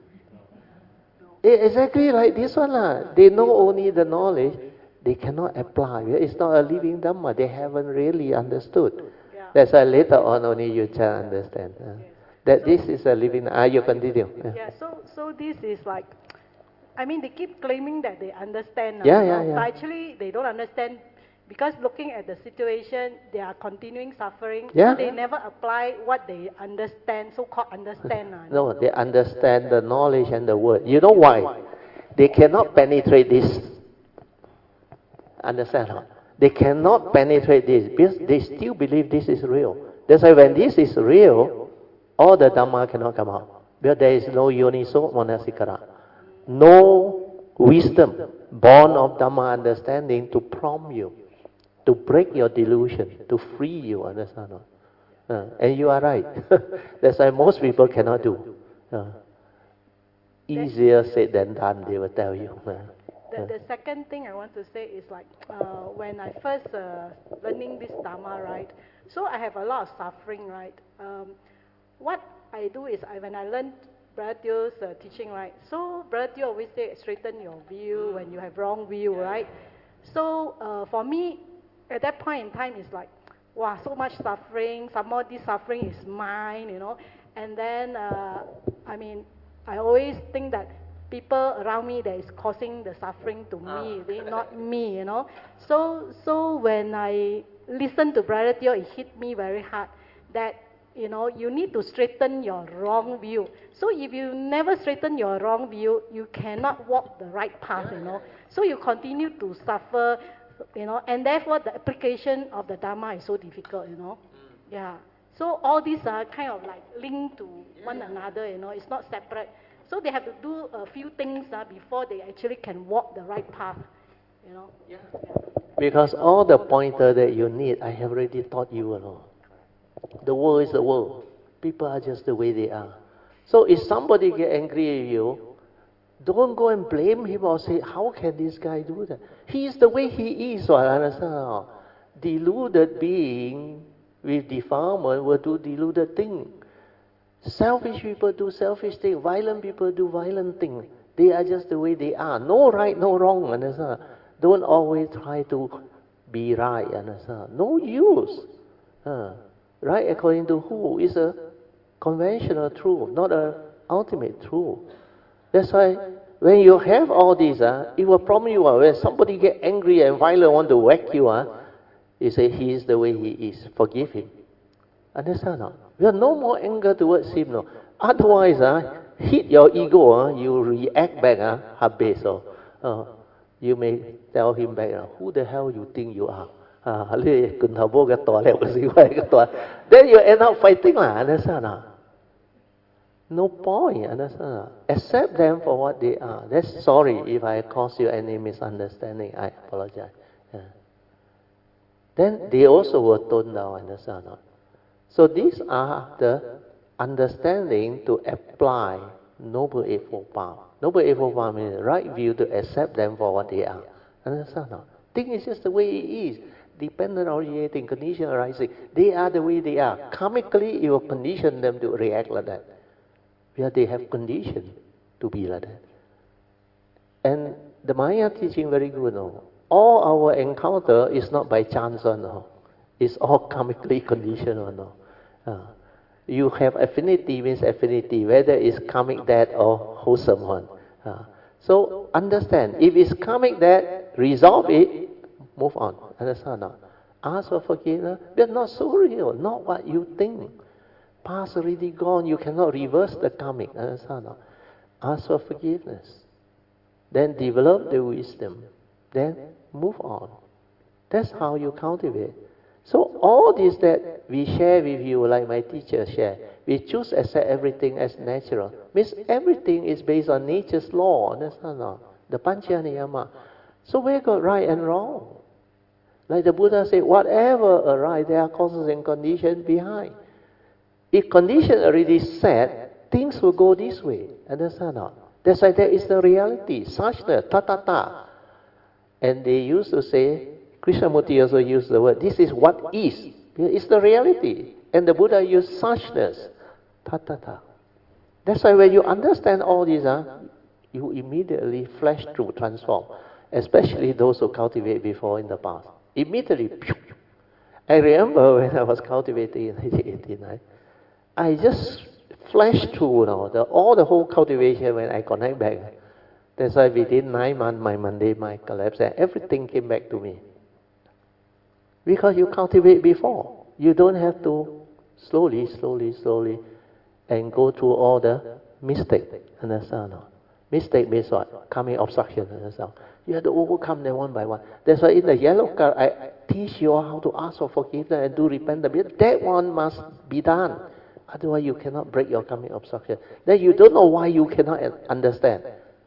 Exactly like this one, lah. They know only the knowledge, they cannot apply. It's not a living Dhamma. They haven't really understood. Yeah. That's why later on only you can understand. That So- this is a living. You continue. Yeah, so this is like, I mean, they keep claiming that they understand. Yeah, you yeah, know, yeah. But actually, they don't understand because looking at the situation, they are continuing suffering. Yeah. So they never apply what they understand, so-called understand. No, they understand the knowledge and the word. You know why? They cannot penetrate this. Understand? Huh? They cannot penetrate this because they still believe this is real. That's why when this is real, all the Dhamma cannot come out. Because there is no yoniso manasikara. No wisdom born of Dhamma understanding to prompt you, to break your delusion, to free you. Understand? Huh? And you are right. That's why most people cannot do. Easier said than done, they will tell you. The second thing I want to say is like when I first learning this Dharma, right? So I have a lot of suffering, right? What I do is when I learn Brother Teo's teaching, right? So Brother Teo always say straighten your view when you have wrong view, right? So for me, at that point in time, it's like, wow, so much suffering. Some more this suffering is mine, you know. And then I mean, I always think that people around me that is causing the suffering to me, not me, you know. So when I listen to Brother Teo, it hit me very hard that, you know, you need to straighten your wrong view. So if you never straighten your wrong view, you cannot walk the right path, you know. So you continue to suffer, you know, and therefore the application of the Dharma is so difficult, you know. Yeah. So all these are kind of like linked to one another, you know. It's not separate. So they have to do a few things before they actually can walk the right path, you know. Yeah. Because all the pointer that you need, I have already taught you, you know. The world is the world. People are just the way they are. So if somebody get angry at you, don't go and blame him or say, how can this guy do that? He is the way he is, so I understand. Deluded being with defilement will do deluded thing. Selfish people do selfish thing. Violent people do violent thing. They are just the way they are. No right, no wrong, understand? Don't always try to be right, understand? No use. Right according to who is a conventional truth, not a ultimate truth. That's why when you have all these, it will prompt you. When somebody get angry and violent, want to whack you, you say he is the way he is. Forgive him. Understand? No? You have no more anger towards him. No. Otherwise, hit your ego, you react back. Habis. You may tell him back, who the hell you think you are? Then you end up fighting. Understand? No point. Understand? Accept them for what they are. That's sorry if I caused you any misunderstanding. I apologize. Then they also will tone down. Understand? So these are the understanding to apply Noble Eightfold Path. Noble Eightfold Path means right view to accept them for what they are. Understand? Thing is just the way it is. Dependent originating, condition arising. They are the way they are. Karmically, you will condition them to react like that. Because they have condition to be like that. And the Maya teaching very good. No? All our encounter is not by chance. No? It's all karmically conditioned. No? You have affinity means affinity, whether it's karmic death or wholesome one. So understand, if it's karmic death, resolve it, move on. Understand or not? Ask for forgiveness, but not so real, not what you think. Past already gone, you cannot reverse the karmic. Understand or not? Ask for forgiveness. Then develop the wisdom. Then move on. That's how you cultivate. So all this that we share with you, like my teacher share, we choose to accept everything as natural. Means everything is based on nature's law. Understand or not? The Pancha Niyama. So where got right and wrong? Like the Buddha said, whatever arise, there are causes and conditions behind. If condition already set, things will go this way. Understand or not? That's why there is the reality. Suchness, ta. And they used to say, Krishnamurti also used the word, this is what is. It's the reality. And the Buddha used suchness, ta. That's why when you understand all this, you immediately flash through, transform. Especially those who cultivate before in the past. Immediately, pew. I remember when I was cultivating in 1989, I just flashed through all the whole cultivation when I connect back. That's why within 9 months, my Monday mind collapsed and everything came back to me. Because you cultivate before. You don't have to slowly, and go through all the mistakes. Understand? Mistake means what? Karmic obstruction. Understand? You have to overcome them one by one. That's why in the yellow card, I teach you how to ask for forgiveness and do repentance. That one must be done. Otherwise, you cannot break your karmic obstruction. Then you don't know why you cannot understand.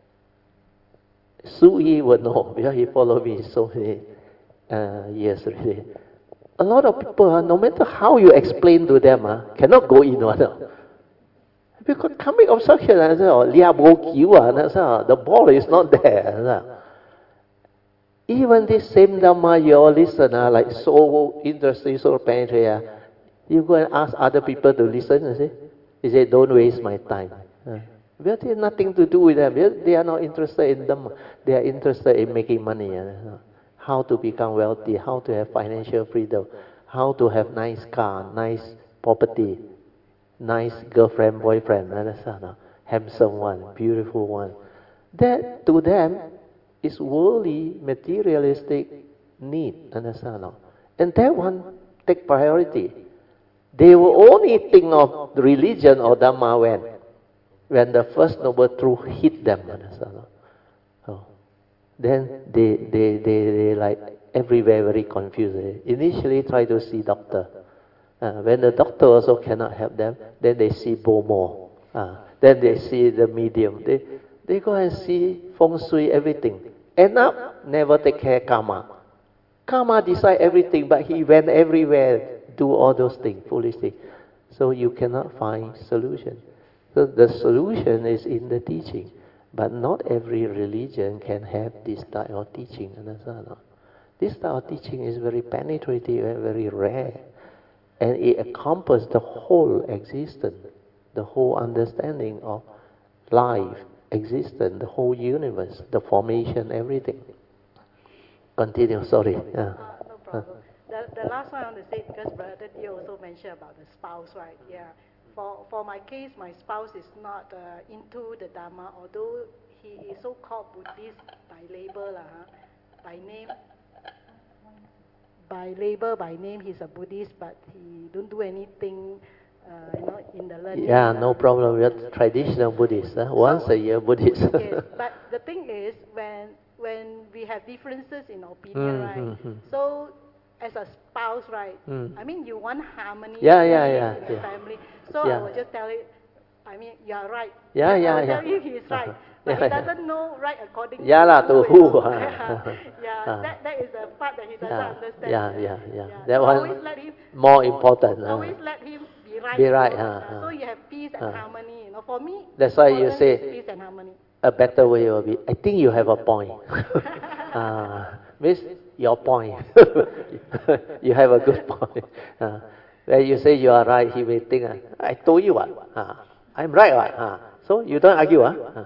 Su Yi would know, because he followed me so many years already. A lot of people, no matter how you explain to them, cannot go in. Because karmic obstruction, the ball is not there. Even this same Dhamma you all listen, like so interesting, so penetrating, you go and ask other people to listen, you see? They say, don't waste my time. But it has nothing to do with them. They are not interested in Dhamma. They are interested in making money. How to become wealthy, how to have financial freedom, how to have nice car, nice property, nice girlfriend, boyfriend, understand? Handsome one, beautiful one. That to them is worldly, materialistic need, understand? And that one take priority. They will only think of religion or Dhamma when the first noble truth hit them, understand? Then they like everywhere very confused. Initially try to see doctor. When the doctor also cannot help them, then they see Bomo. Then they see the medium. They go and see feng shui, everything. End up, never take care karma. Karma decide everything, but he went everywhere, do all those things, foolish things. So you cannot find solution. So the solution is in the teaching. But not every religion can have this type of teaching. Understand? This type of teaching is very penetrative and very rare. And it encompasses the whole existence, the whole understanding of life, existence, the whole universe, the formation, everything. Continue, sorry. No problem. The last one I want to say, because Brother Teo also mentioned about the spouse, right? Yeah. For my case, my spouse is not into the Dhamma, although he is so-called Buddhist by label, by name. By name, he's a Buddhist, but he don't do anything, in the learning. Yeah, no problem. We are traditional Buddhists. Once a year Buddhist. Yes, but the thing is, when we have differences in opinion, right? So as a spouse, right? I mean, you want harmony in the family. So I will just tell it. I mean, you are right. I will tell you he's right, but he doesn't know right according to who. That is the part that he doesn't understand. That so one always let him more important. Always let him be right. Be right. So you have peace and harmony. For me, that's why you say peace and harmony. A better way will be, I think you have a point. Means your point. You have a good point. When you say you are right, he may think, I told you what. I'm right what. So you don't argue.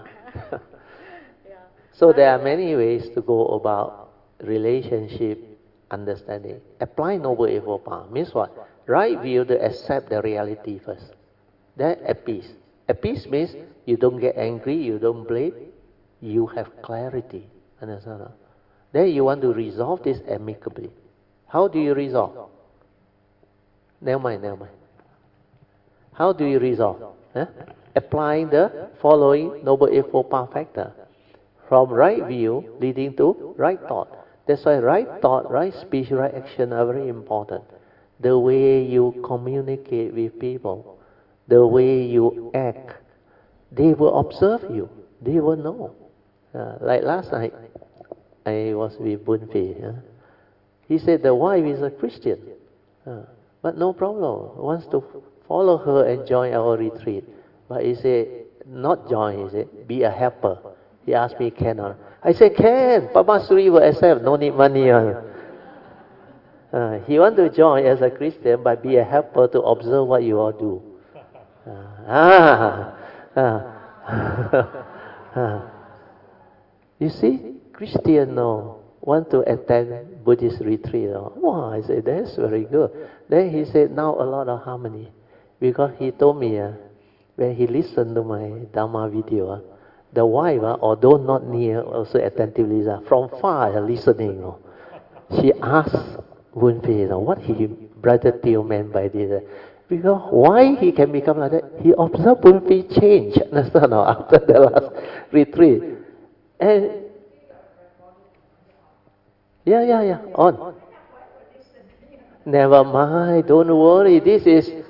So there are many ways to go about relationship understanding. Apply Noble Eightfold Path. Means what? Right view to accept the reality first. Then at peace. At peace means you don't get angry, you don't blame, you have clarity. Understand? Then you want to resolve this amicably. How do you resolve? Never mind. How do you resolve? Applying the following Noble Eightfold Path factor. From right view leading to right thought. That's why right thought, right speech, right action are very important. The way you communicate with people, the way you act, they will observe you. They will know. Like last night, I was with Bunfi. He said the wife is a Christian. But no problem. Wants to follow her and join our retreat. But he said, not join, he said, be a helper. He asked me, can or not? I said, can. Papa Suri will accept, no need money. He want to join as a Christian, but be a helper to observe what you all do. You see, Christian want to attend Buddhist retreat. Wow, I said, that's very good. Then he said, now a lot of harmony. Because he told me, when he listened to my Dharma video, the wife, although not near, also attentively, from far listening. She asked Bunfi, what Brother Teo meant by this. Because why he can become like that? He observed Bunfi change, understand, after the last retreat. And yeah, on. Never mind, don't worry. This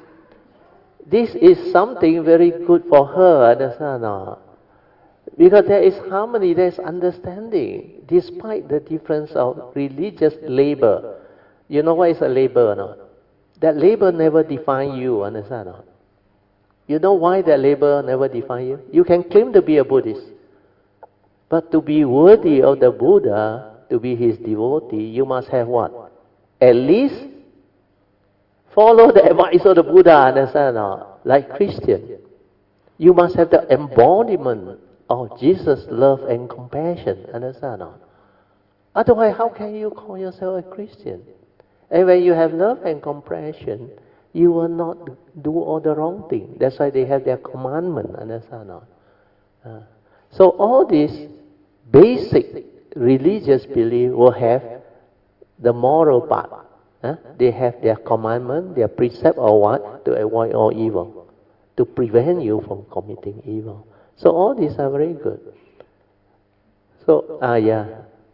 is something very good for her, understand? Because there is harmony, there is understanding, despite the difference of religious labor. You know what is a labor or not? That labor never define you, understand? You know why that labor never define you? You can claim to be a Buddhist, but to be worthy of the Buddha, to be his devotee, you must have what? At least follow the advice of the Buddha, understand? Like Christian. You must have the embodiment of Jesus' love and compassion, understand? Otherwise, how can you call yourself a Christian? And when you have love and compassion, you will not do all the wrong thing. That's why they have their commandment, understand? So all these basic religious belief will have the moral part. They have their commandment, their precept or what? To avoid all evil. To prevent you from committing evil. So all these are very good. So, yeah.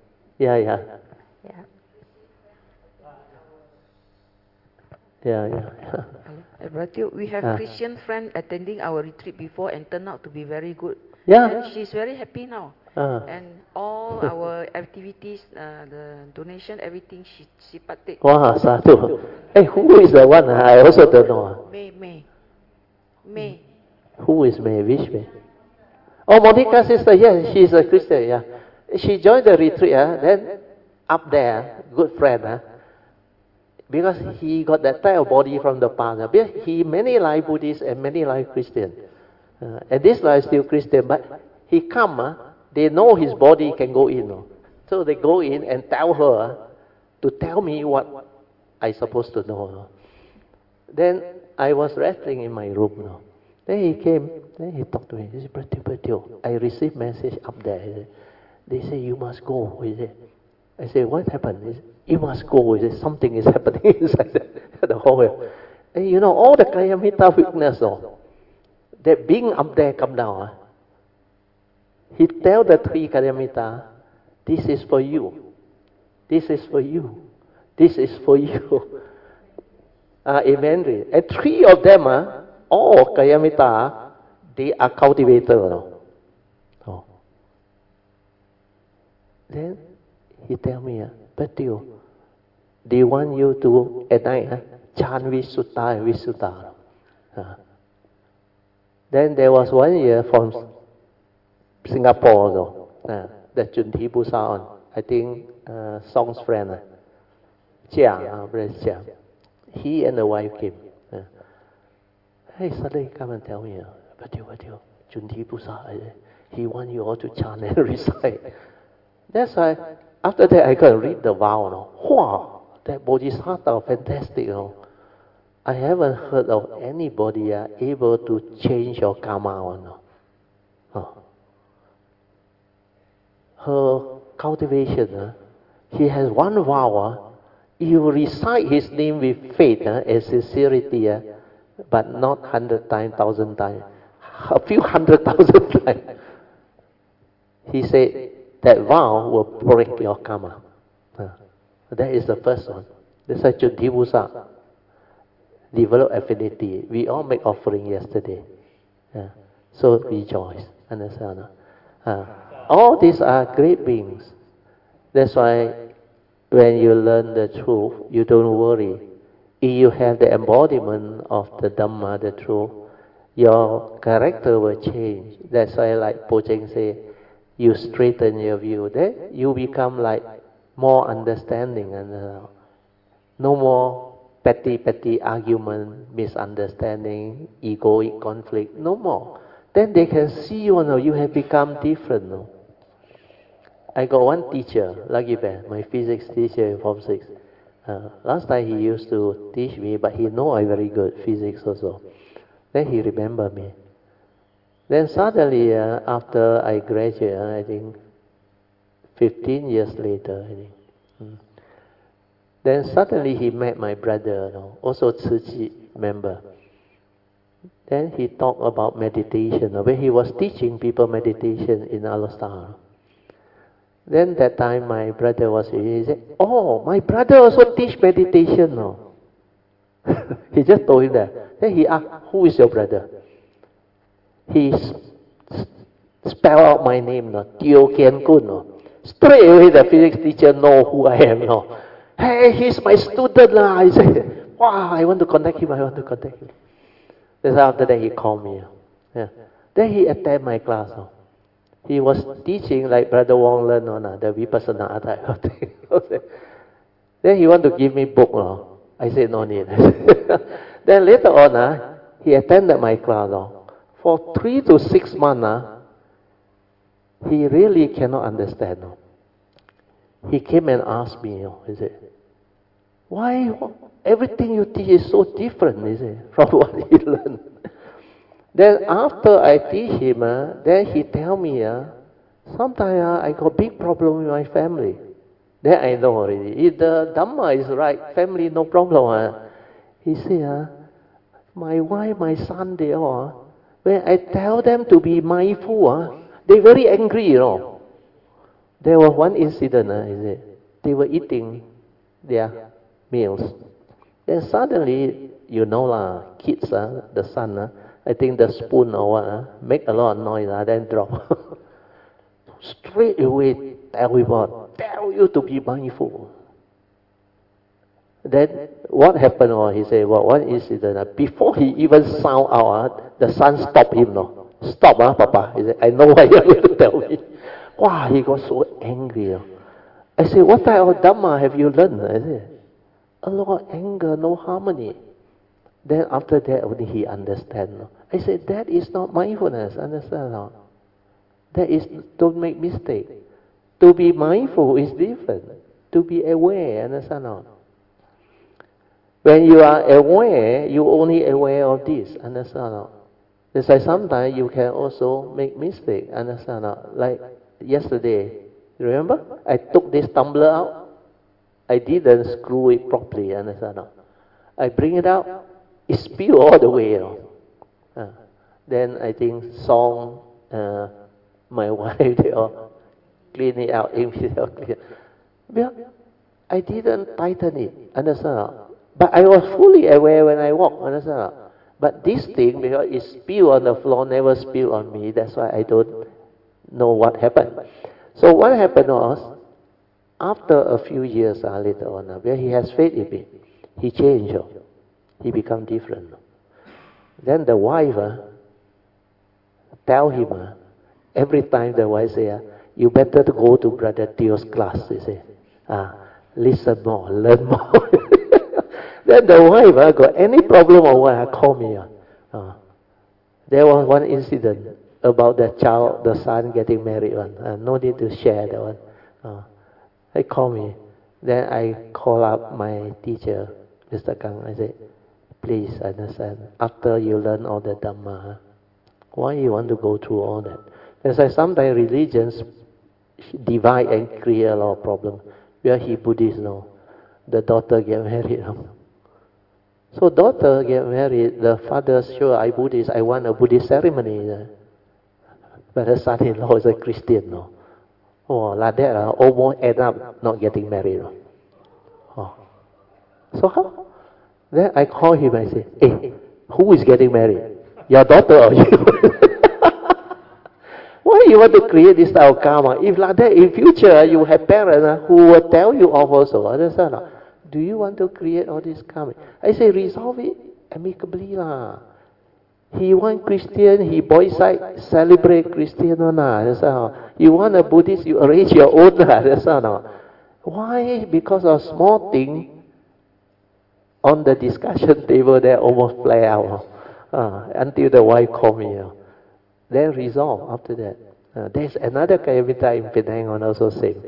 Brother, we have Christian friend attending our retreat before and turned out to be very good. Yeah. And she's very happy now. And all our activities, the donation, everything, she partake. Wow, sadhu. Hey, who is the one? I also don't know. May. Who is May? Which May? Oh, Monica's sister. Yeah, she's a Christian. Yeah, she joined the retreat. Then up there, good friend. Because he got that type of body from the past. Because he many like Buddhist and many like Christian. And this life still Christian, but he come. They know his body can go in. So they go in and tell her to tell me what I supposed to know. Then I was resting in my room. Then he came, then he talked to me. He said, Brother, I received message up there. They say, you must go. I said, what happened? He said, you must go. He said, something is happening inside the hall. And you know, all the Kayamita weakness, that being up there come down. He tell the three Kayamita, this is for you. This is for you. This is for you. Amen. And three of them, all Kayamita, they are cultivators. Then he tell me, Patio, they want you to, at night, chant Visuddha and Visuddha. Then there was one year from Singapore, that Junti Busan, I think Song's friend, Jiang, Brother Jiang. He and the wife came. Hey, suddenly come and tell me, Patio, Junti Busan, he want you all to chant and recite. That's why, after that I can read the vow. Wow, that Bodhisattva, fantastic. I haven't heard of anybody able to change your karma. Her cultivation, He has one vow. You recite his name with faith and sincerity, but not 100 times, 1,000 times, a few 100,000 times. He said that vow will break your karma. That is the first one. That's such a divusa. Develop affinity. We all make offering yesterday. So rejoice. Understand? All these are great beings. That's why when you learn the truth, you don't worry. If you have the embodiment of the Dhamma, the truth, your character will change. That's why, like Po Cheng say, you straighten your view. Then you become like more understanding and no more petty argument, misunderstanding, egoic conflict. No more. Then they can see you have become different. I got one teacher, Lucky Bear, my physics teacher in Form 6. Last time he used to teach me, but he know I very good physics also. Then he remembered me. Then suddenly, after I graduated, I think 15 years later, I think. Then suddenly he met my brother, also Tzu Chi member. Then he talked about meditation, when he was teaching people meditation in Alostar. Then that time my brother was here, he said, oh, my brother also teach meditation now. He just told him that. Then he asked, who is your brother? He spelled out my name, Teo Kian Kun. Straight away the physics teacher know who I am. Hey, he's my student. I said, wow, I want to contact him, Then after that he called me. Then he attended my class. He was teaching like Brother Wong learned on the Vipassana type of thing. Then he want to give me book. I said no need. Then later on, he attended my class. For 3 to 6 months, he really cannot understand. He came and asked me, he said, why everything you teach is so different, he said, from what he learned. Then after I teach him, then he tell me, sometimes I got big problem with my family. Then I know already. If the Dhamma is right, family no problem. He say, my wife, my son, they all, when I tell them to be mindful, they very angry, There was one incident, he said, they were eating their meals. Then suddenly, kids, the son, I think the spoon or what, make a lot of noise, then drop. Straight away tell you to be mindful. Then what happened? He said, one incident. Before he even sound out, the son stopped him. Stop, Papa. He said, I know what you're going to tell me. Wow, he got so angry. I said, what type of Dhamma have you learned? I said, a lot of anger, no harmony. Then after that, only he understand. I said, that is not mindfulness. Understand? That is, don't make mistake. To be mindful is different. To be aware, understand? When you are aware, you only aware of this, understand? That's why sometimes you can also make mistake, understand? Like yesterday, remember? I took this tumbler out. I didn't screw it properly, understand? I bring it out, it spilled all the way. Then I think Song, my wife, they all clean it out. Well, I didn't tighten it, understand? But I was fully aware when I walked, understand? But this thing, because it spilled on the floor, never spilled on me. That's why I don't know what happened. So what happened was, after a few years later on, where he has faith in me, he changed. He become different. Then the wife tell him, every time the wife say, you better to go to Brother Teo's class, he say. Listen more, learn more. Then the wife got any problem or what, call me. There was one incident about the son getting married. No need to share that one. He called me. Then I call up my teacher, Mr. Kang. I said, please understand, after you learn all the Dhamma, why you want to go through all that? That's why sometimes religions divide and create a lot of problems. We are he Buddhists now. The daughter get married. So daughter get married, the father, sure, I Buddhist, I want a Buddhist ceremony. But her son-in-law is a Christian. No? Oh, like that, almost end up not getting married. Oh. So how? Then I call him and say, hey, who is getting married? Your daughter or you? Why you want to create this type of karma? If like that, in future, you have parents who will tell you off also. Understand? Do you want to create all this karma? I say, resolve it amicably lah. He want Christian, he boy side, celebrate Christian lah. Understand? You want a Buddhist, you arrange your own lah. Understand? Why? Because of small thing on the discussion table that almost play out. Until the wife called me. Then resolve after that. There's another Kayamita in Penang on also same.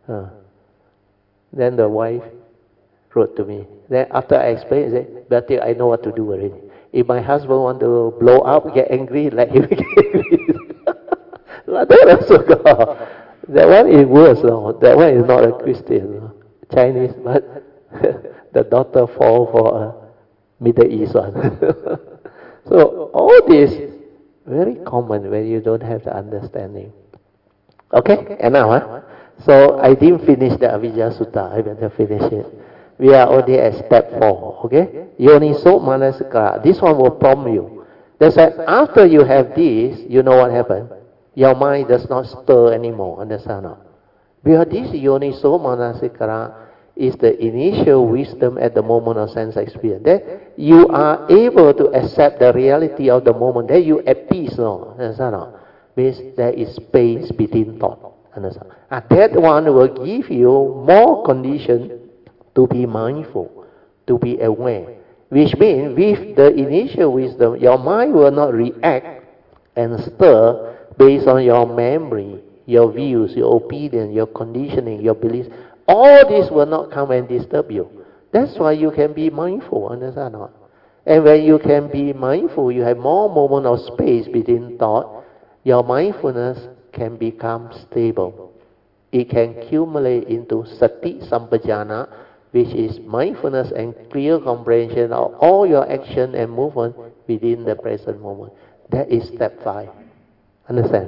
Then the wife wrote to me. Then after I explained, I said, Bertie, I know what to do already. If my husband want to blow up, get angry, let him get angry. Like that also go. That one is worse. No? That one is not a Christian, no? Chinese, but the daughter fall for a Middle East one. So all this very common when you don't have the understanding. Okay, and now, so I didn't finish the Avijja Sutta. I better finish it. We are only at step 4. Okay, Yoniso Manasikara. This one will prompt you. That's why after you have this, you know what happened? Your mind does not stir anymore. Understand? Because this Yoniso Manasikara is the initial wisdom at the moment of sense experience. That you are able to accept the reality of the moment. That you at peace. No? Understand? Means there is space between thought. Understand? And that one will give you more condition to be mindful, to be aware. Which means with the initial wisdom, your mind will not react and stir based on your memory, your views, your opinion, your conditioning, your beliefs. All this will not come and disturb you. That's why you can be mindful, understand or not? And when you can be mindful, you have more moment of space between thought, your mindfulness can become stable. It can accumulate into sati sampajana, which is mindfulness and clear comprehension of all your action and movement within the present moment. That is step 5. Understand?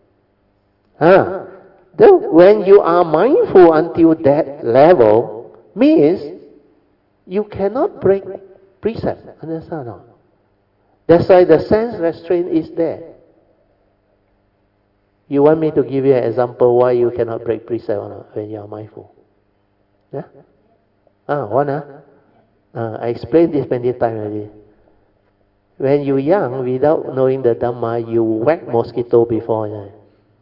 Then when you are mindful until that level, means you cannot break precept. Understand? No? That's why the sense restraint is there. You want me to give you an example why you cannot break precept or not when you are mindful? Yeah? I explained this many times already. When you're young, without knowing the Dhamma, you whack mosquito before.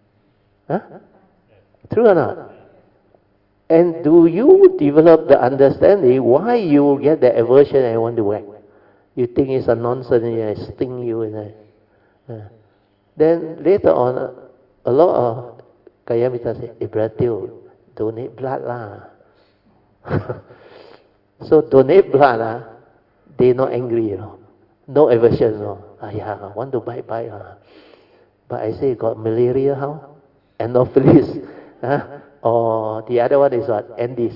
True or not? And do you develop the understanding why you get the aversion and want to whack? You think it's a nonsense and it sting you. Then later on, a lot of Kayamita say, brother, donate blood lah. So donate blood, they not angry, no aversion. I want to bite. But I say, got malaria how? Anopheles. Or the other one is what? Andes.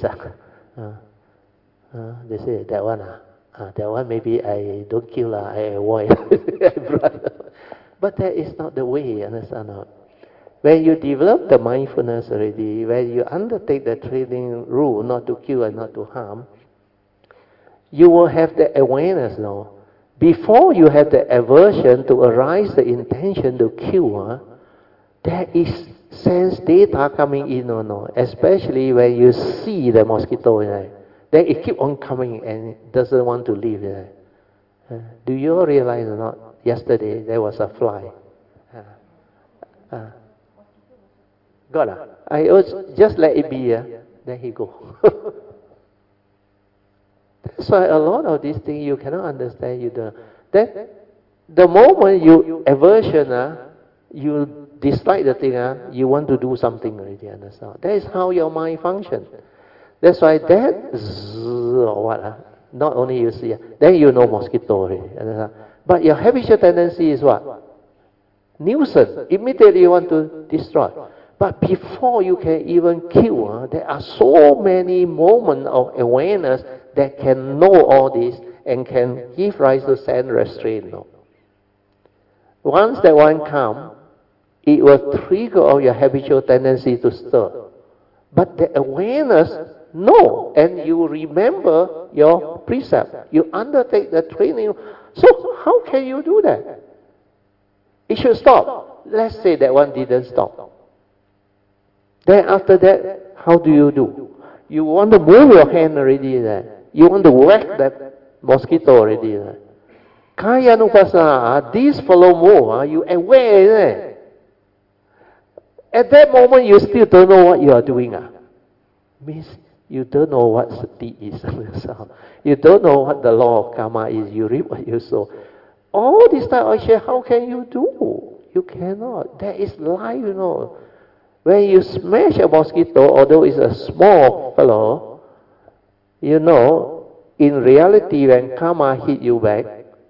They say, that one maybe I don't kill, I avoid. But that is not the way, understand? When you develop the mindfulness already, when you undertake the training rule not to kill and not to harm, you will have the awareness now. Before you have the aversion to arise the intention to kill, there is sense data coming in or no, especially when you see the mosquito, then it keep on coming and doesn't want to leave. Do you all realize or not? Yesterday there was a fly. I just let it be. Then he go. That's why a lot of these things you cannot understand. Then the moment you aversion, you dislike the thing, you want to do something already. Understand? That is how your mind functions. That's why not only you see, then you know mosquito already. Understand? But your habitual tendency is what? Nuisance. Immediately you want to destroy. But before you can even kill, there are so many moments of awareness that can know all this and can give rise to sense restraint. No? Once that one comes, it will trigger all your habitual tendency to stir. But the awareness, no, and you remember your precept. You undertake the training. So how can you do that? It should stop. Let's say that one didn't stop. Then after that, how do? You want to move your hand already there. You want to whack that mosquito already there. Kaya Nupassana, this follow move, you aware there. At that moment, you still don't know what you are doing. Means you don't know what sati is. You don't know what the law of karma is. You reap what you sow. All this type of shit, how can you do? You cannot. That is life, you know. When you smash a mosquito, although it's a small fellow, you know, in reality, when karma hit you back,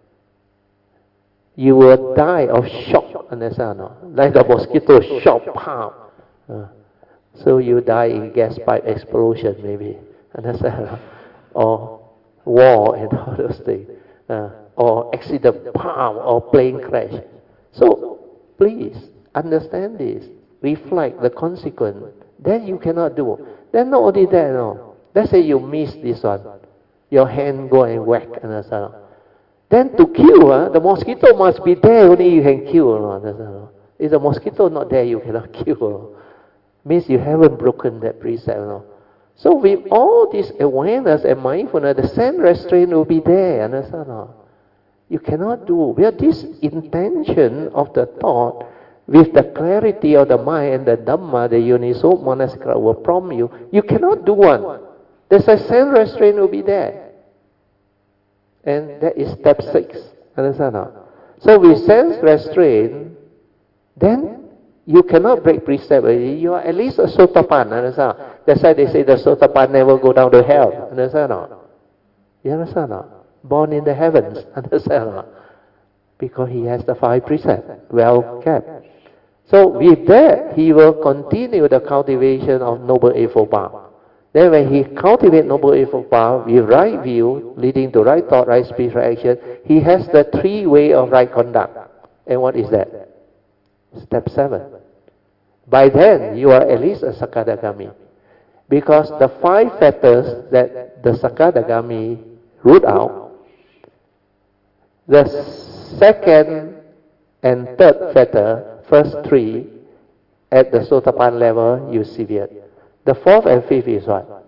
you will die of shock, understand? No? Like the mosquito shock, pow. So you die in gas pipe explosion, maybe, understand? No? Or war and all those things, or accident, pow, or plane crash. So please understand this. Reflect the consequence. Then you cannot do. Then not only that, no. Let's say you miss this one. Your hand go and whack, understand? Then to kill, the mosquito must be there, only you can kill. No? If the mosquito not there, you cannot kill. Means you haven't broken that precept. No? So with all this awareness and mindfulness, the sense restraint will be there, understand? No? You cannot do. Where this intention of the thought, with the clarity of the mind and the Dhamma, the Yoniso Manasikara will prompt you, you cannot do one. There's a sense restraint will be there. And that is step 6. Understand? So with sense restraint, then you cannot break precept. You are at least a Sotapan. Understand? That's why they say the Sotapan never go down to hell. Understand? You understand? Born in the heavens. Understand? Because he has the 5 precepts well kept. So with that, he will continue the cultivation of Noble Eightfold Path. Then when he cultivates Noble Eightfold Path with right view, leading to right thought, right speech, right action, he has the 3 way of right conduct. And what is that? Step 7. By then, you are at least a Sakadagami. Because the 5 fetters that the Sakadagami root out, the second and third fetter, first 3, at the Sotapan level, you severed. The 4th and 5th is what?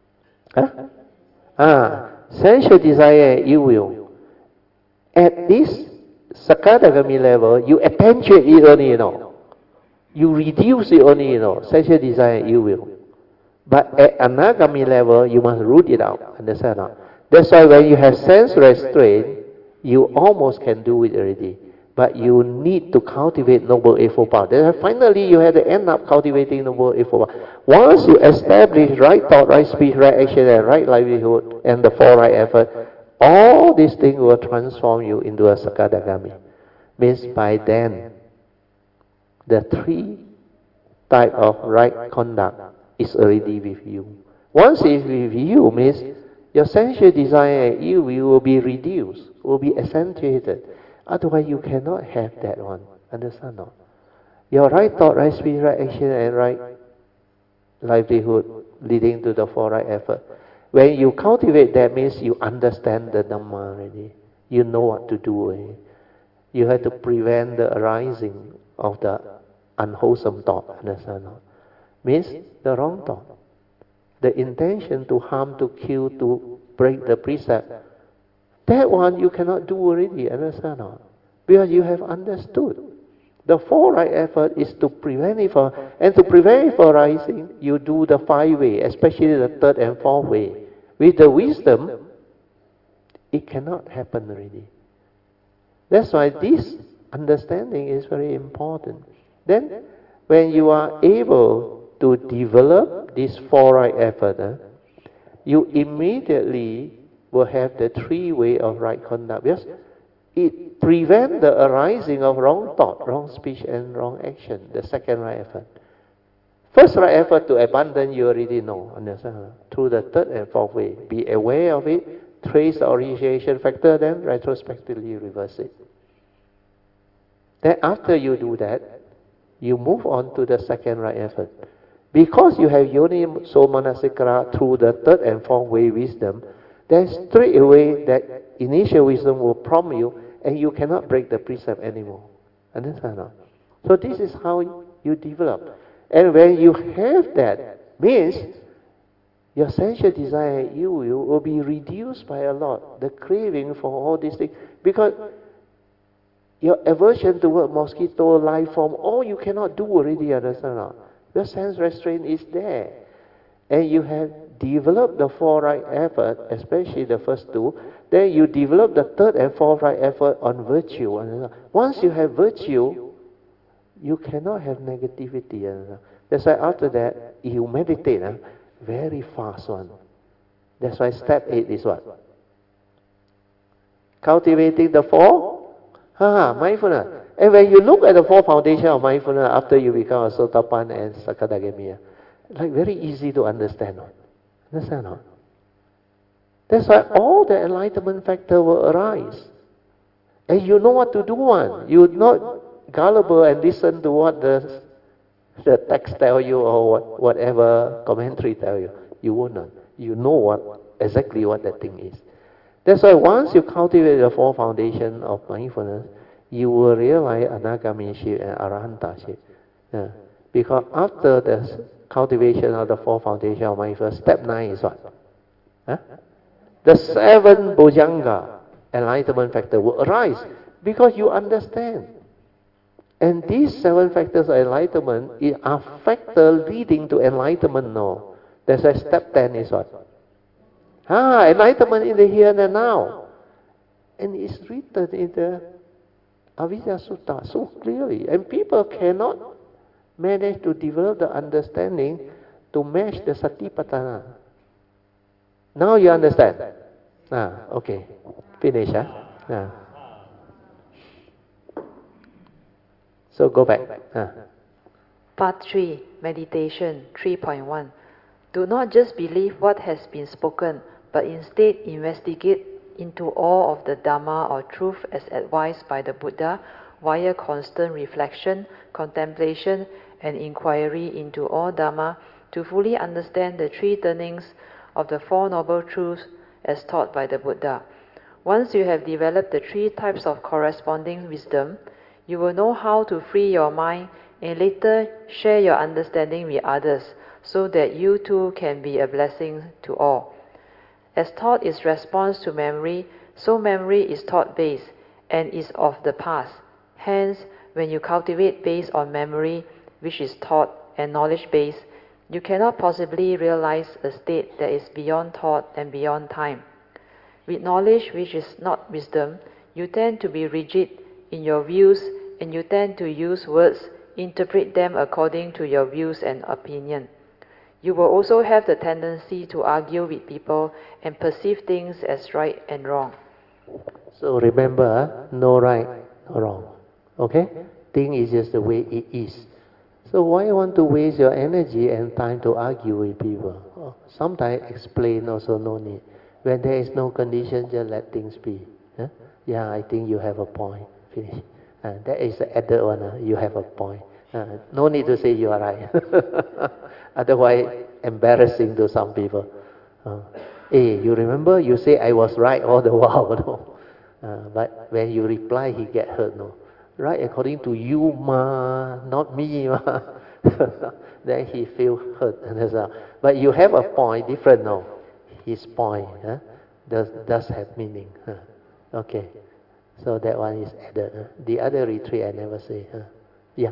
Sensual desire and ill will. At this Sakadagami level, you attenuate it only, you know. You reduce it only, you know, sensual desire and ill will. But at Anagami level, you must root it out. Understand? That's why when you have sense restraint, you almost can do it already. But you need to cultivate Noble Eightfold Path. Then finally, you have to end up cultivating Noble Eightfold Path. Once you establish right thought, right speech, right action, and right livelihood, and the 4 right effort, all these things will transform you into a Sakadagami. Means by then, the 3 type of right conduct is already with you. Once it's with you, means your sensual desire and ill will be reduced, will be accentuated. Otherwise, you cannot have that one. Understand? No? Your right thought, right speech, right action, and right livelihood leading to the 4 right effort. When you cultivate that, means you understand the Dhamma already. You know what to do already. You have to prevent the arising of the unwholesome thought. Understand? No? Means the wrong thought. The intention to harm, to kill, to break the precept. That one you cannot do already, understand? Because you have understood. The 4 right effort is to prevent it from, and to prevent it from rising, you do the 5 way, especially the 3rd and 4th way. With the wisdom, it cannot happen already. That's why this understanding is very important. Then, when you are able to develop this 4 right effort, you immediately will have the 3 way of right conduct. Because it prevents the arising of wrong thought, wrong speech, and wrong action, the 2nd right effort. First right effort to abandon, you already know, understand? Through the third and fourth way. Be aware of it, trace the origination factor, then retrospectively reverse it. Then after you do that, you move on to the second right effort. Because you have Yoni So Manasikara through the third and fourth way wisdom, then straight away that initial wisdom will prompt you, and you cannot break the precept anymore. Understand or not? So this is how you develop. And when you have that, means your sensual desire, you will be reduced by a lot. The craving for all these things. Because your aversion toward mosquito, life form, all you cannot do already, understand or not? Your sense restraint is there. And you have developed the four right effort, especially the first two. Then you develop the third and fourth right effort on virtue. Once you have virtue, you cannot have negativity. That's why after that, you meditate very fast one. That's why step 8 is what? Cultivating the four mindfulness. And when you look at the four foundations of mindfulness after you become a Sotapan and Sakadagami, like very easy to understand. Understand or not? That's why all the enlightenment factor will arise. And you know what to do one. You're not gullible and listen to what the text tell you or whatever commentary tell you. You will not. You know exactly what that thing is. That's why once you cultivate the four foundations of mindfulness, you will realize anagamiship and arahantaship. Because after the cultivation of the four foundations of mindfulness, step 9 is what? The 7 bojjhanga enlightenment factor will arise because you understand. And these 7 factors of enlightenment are factors leading to enlightenment now. That's why step 10 is what? Enlightenment in the here and the now. And it's written in the Avijja Sutta so clearly. And people cannot manage to develop the understanding to match the Satipatthana. Now you understand? Okay. Finish, So go back. Part 3, Meditation 3.1. Do not just believe what has been spoken, but instead investigate into all of the Dhamma or truth as advised by the Buddha via constant reflection, contemplation, and inquiry into all Dhamma to fully understand the 3 turnings of the Four Noble Truths as taught by the Buddha. Once you have developed the 3 types of corresponding wisdom, you will know how to free your mind and later share your understanding with others so that you too can be a blessing to all. As thought is response to memory, so memory is thought-based and is of the past. Hence, when you cultivate based on memory, which is thought, and knowledge-based, you cannot possibly realize a state that is beyond thought and beyond time. With knowledge which is not wisdom, you tend to be rigid in your views and you tend to use words, interpret them according to your views and opinion. You will also have the tendency to argue with people and perceive things as right and wrong. So remember, no right, no wrong. Okay? Thing is just the way it is. So why you want to waste your energy and time to argue with people? Sometimes explain also no need. When there is no condition, just let things be. Yeah, I think you have a point. Finish. That is the added one. You have a point. No need to say you are right. Otherwise, embarrassing to some people. Hey, you remember you say I was right all the while, no? But when you reply, he get hurt, no? Right, according to you, ma, not me, ma. Then he feel hurt. But you have a point, different, no? His point does have meaning. Okay, so that one is added. The other retreat I never say. Yeah.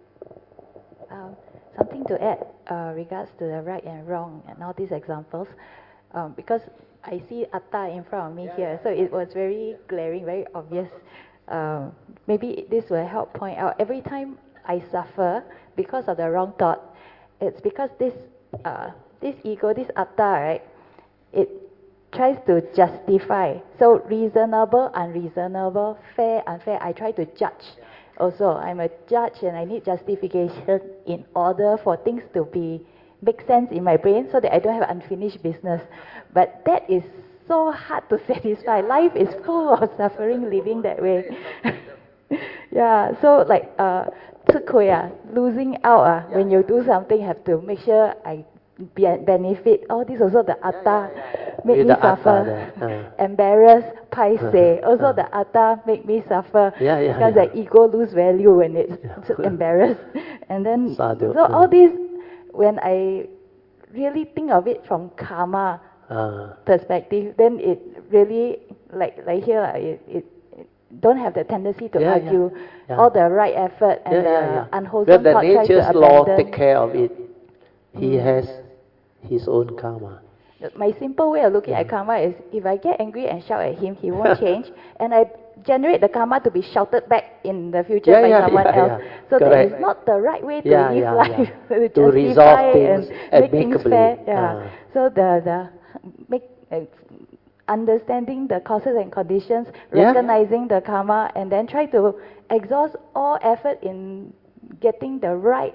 Something to add regards to the right and wrong and all these examples, because I see Atta in front of me here, so it was very glaring, very obvious. Maybe this will help point out. Every time I suffer because of the wrong thought, it's because this ego, this Atta, right? It tries to justify. So reasonable, unreasonable, fair, unfair. I try to judge. Also, I'm a judge and I need justification in order for things to make sense in my brain so that I don't have unfinished business. But that is so hard to satisfy. Life is full of suffering living that way. Yeah, so like 吃亏 losing out when you do something, have to make sure I benefit. All this also the atta make me suffer. Embarrassed, paiseh. Also the atta make me suffer because the ego lose value when it's embarrassed. And then Sadhu. so all this, when I really think of it from karma perspective, then it really like here it don't have the tendency to argue all the right effort and the unwholesome the thought try to nature's law abandon. take care of it. He has his own karma. My simple way of looking at karma is if I get angry and shout at him, he won't change, and I generate the karma to be shouted back in the future by someone else. So that is not the right way to live life. To resolve things and make things fair. amicably. So the make understanding the causes and conditions, recognizing the karma, and then try to exhaust all effort in getting the right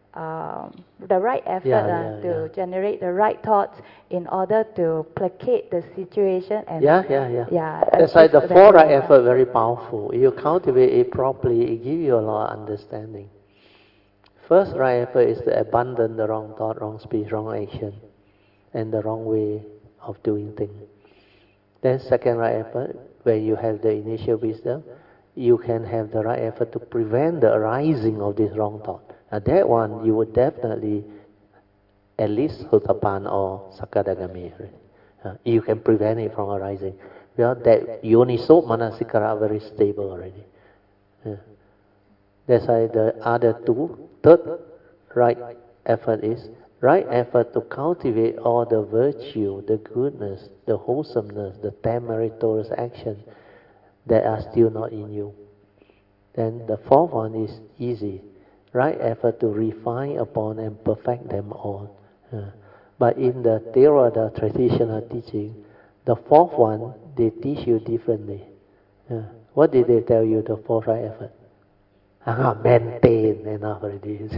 effort to generate the right thoughts in order to placate the situation and That's why the four right effort very powerful. If you cultivate it properly, it gives you a lot of understanding. First right effort is to abandon the wrong thought, wrong speech, wrong action, and the wrong way of doing things. Then second right effort, where you have the initial wisdom, you can have the right effort to prevent the arising of this wrong thought. Now that one, you would definitely at least Sotapan or Sakadagami. You can prevent it from arising. Well, that Yoniso Manasikara very stable already. That's why the other third right effort is right effort to cultivate all the virtue, the goodness, the wholesomeness, the 10 meritorious actions that are still not in you. Then the fourth one is easy. Right effort to refine upon and perfect them all. But in the Theravada traditional teaching, the fourth one, they teach you differently. What did they tell you, the fourth right effort? Maintain enough already.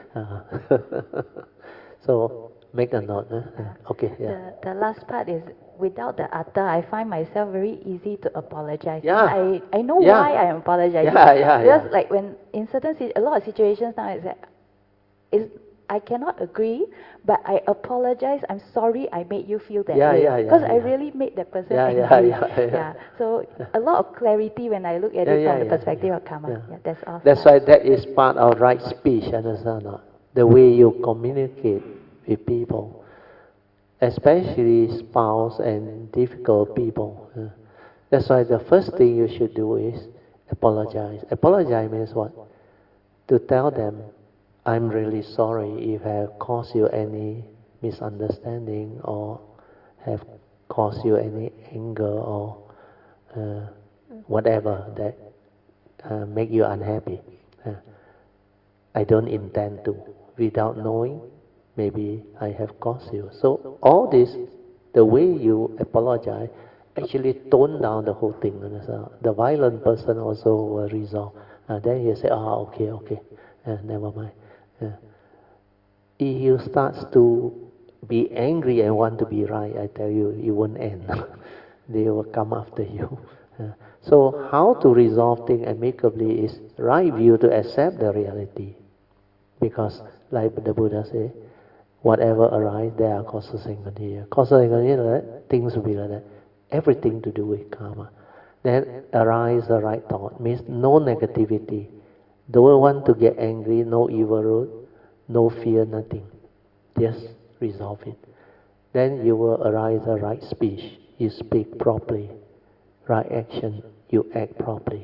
So make a note. Okay. The last part is without the atta, I find myself very easy to apologize. Yeah. I know why I am apologizing. Because like when in a lot of situations now I cannot agree, but I apologize. I'm sorry I made you feel that way. Because I really made that person angry. So a lot of clarity when I look at it from the perspective of karma. That's all. That's why that is part of right speech, understand? The way you communicate with people, especially spouse and difficult people. That's why the first thing you should do is apologize. Apologize means what? To tell them, I'm really sorry if I have caused you any misunderstanding or have caused you any anger or whatever that make you unhappy. I don't intend to. Without knowing, maybe I have caused you. So all this, the way you apologize, actually tone down the whole thing. The violent person also will resolve. Then he say, okay, never mind. If you start to be angry and want to be right, I tell you, it won't end. They will come after you. So how to resolve things amicably is right view to accept the reality. Because like the Buddha said, whatever arises, there are causes and conditions. Causes and conditions, things will be like that. Everything to do with karma. Then arise the right thought, means no negativity. Don't want to get angry, no evil root, no fear, nothing. Just resolve it. Then you will arise the right speech. You speak properly. Right action, you act properly.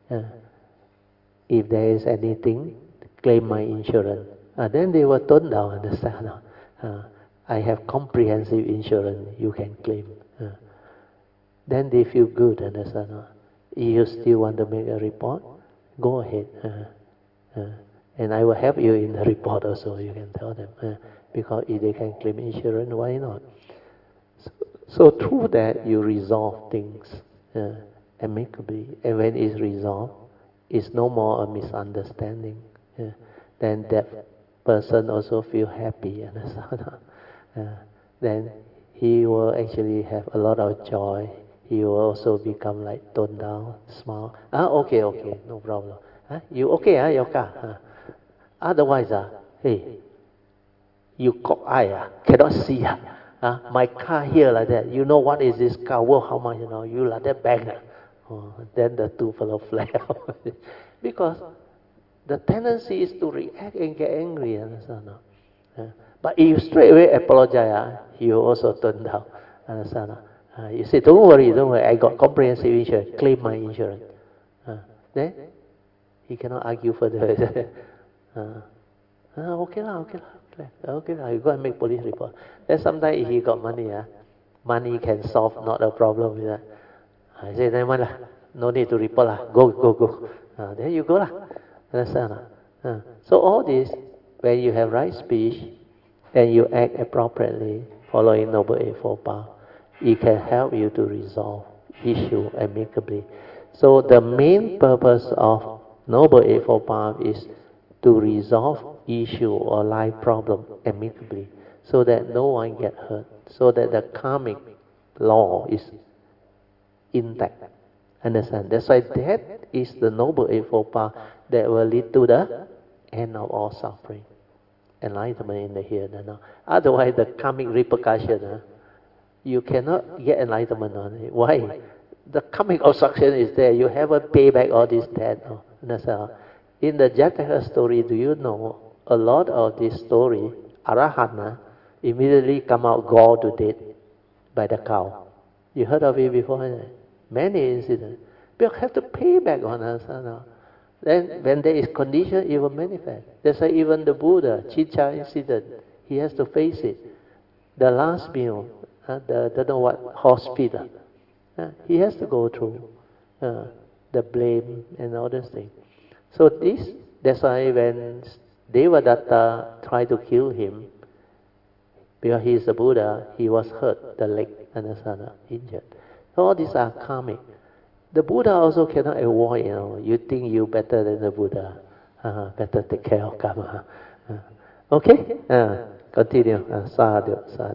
If there is anything, claim my insurance. Then they will tone down, understand? I have comprehensive insurance, you can claim. Then they feel good, understand? If you still want to make a report, go ahead. And I will help you in the report also, you can tell them. Because if they can claim insurance, why not? So through that, you resolve things amicably. And when it's resolved, is no more a misunderstanding. Then that person also feel happy, understand? Then he will actually have a lot of joy. He will also become like toned down, smile. Okay, no problem. You okay, your car? Otherwise, hey, you cock eye, cannot see. My car here like that. You know what is this car worth? How much? You like that bang. Then the two fellow flare out. Because the tendency is to react and get angry. Understand? But if you straight away apologize, he will also turn down. Understand? You say, don't worry, I got comprehensive insurance. Claim my insurance. Then he cannot argue further. Okay lah. You go and make police report. Then sometimes if he got money, money can solve not a problem with that. I say, never mind lah, no need to report lah. Go. Then you go lah. Understand? So all this, when you have right speech and you act appropriately, following Noble Eightfold Path, it can help you to resolve issue amicably. So the main purpose of Noble Eightfold Path is to resolve issue or life problem amicably, so that no one get hurt, so that the karmic law is intact. Understand? That's why that is the Noble Eightfold Path that will lead to the end of all suffering, enlightenment in the here and now. Otherwise, the karmic repercussion, you cannot get enlightenment on it. Why? The karmic obstruction is there. You haven't paid back all this debt. Understand? In the Jataka story, do you know a lot of this story, Arahant immediately come out gored to death by the cow. You heard of it before? Many incidents. We have to pay back on us. Then when there is condition, it will manifest. That's why even the Buddha, Chicha incident, he has to face it. The last meal, the don't know what hospital, he has to go through the blame and all those things. So that's why when Devadatta tried to kill him, because he is a Buddha, he was hurt, the leg, understand, injured. So all these are karmic. The Buddha also cannot avoid, you think you better than the Buddha. Better take care of karma. Okay? Continue. Sadhu.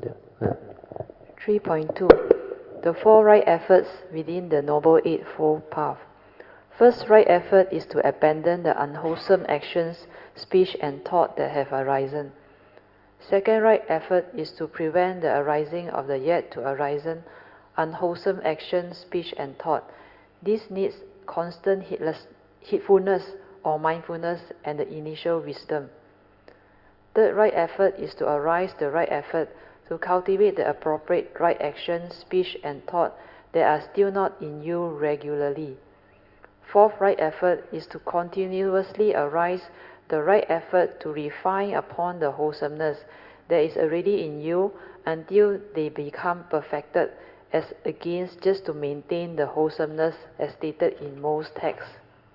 3.2. The four right efforts within the Noble Eightfold Path. First right effort is to abandon the unwholesome actions, speech and thought that have arisen. Second right effort is to prevent the arising of the yet to arisen unwholesome action, speech and thought. This needs constant heedfulness or mindfulness and the initial wisdom. Third right effort is to arise the right effort to cultivate the appropriate right action, speech and thought that are still not in you regularly. Fourth right effort is to continuously arise the right effort to refine upon the wholesomeness that is already in you until they become perfected, as against just to maintain the wholesomeness as stated in most texts.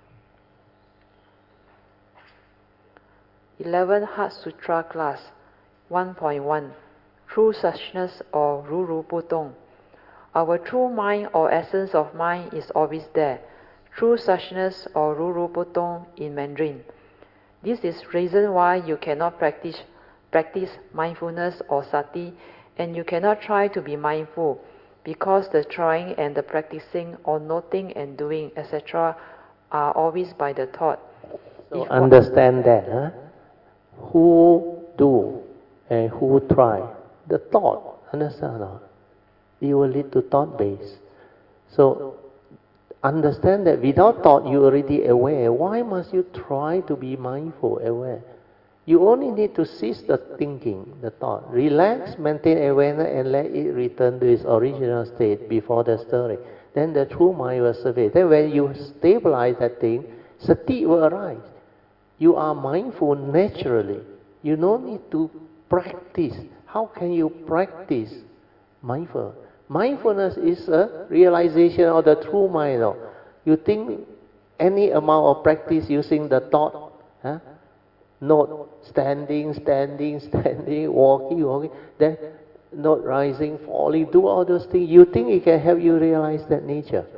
11 Heart Sutra class 1.1 True Suchness or Ruruputong. Our true mind or essence of mind is always there. True Suchness or Ruruputong in Mandarin. This is reason why you cannot practice mindfulness or sati, and you cannot try to be mindful, because the trying and the practicing or noting and doing, etc., are always by the thought. So understand that, who do and who try, the thought, understand? It will lead to thought base. So understand that without thought you are already aware. Why must you try to be mindful, aware? You only need to cease the thinking, the thought. Relax, maintain awareness and let it return to its original state before the stirring. Then the true mind will survey. Then when you stabilize that thing, sati will arise. You are mindful naturally. You don't need to practice. How can you practice mindfulness? Mindfulness is a realization of the true mind. You think any amount of practice using the thought, not standing, walking, then not rising, falling, do all those things. You think it can help you realize that nature.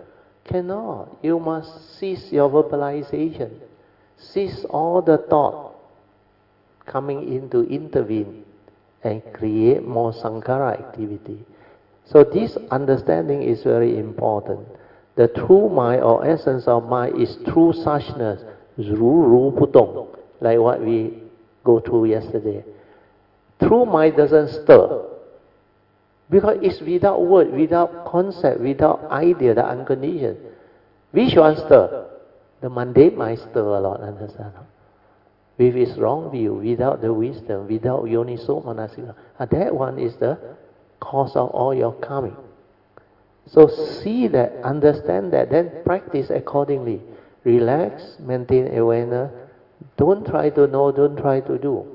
Cannot. You must cease your verbalization. Cease all the thought coming in to intervene and create more sankhara activity. So this understanding is very important. The true mind or essence of mind is true suchness, ru ru pu dong, like what we go through yesterday. True mind doesn't stir. Because it's without word, without concept, without idea, the unconditioned. Which one stir? The mundane mind stir a lot, understand? With its wrong view, without the wisdom, without yoniso manasika. That one is the cause of all your karmic. So see that, understand that, then practice accordingly. Relax, maintain awareness. Don't try to know, don't try to do.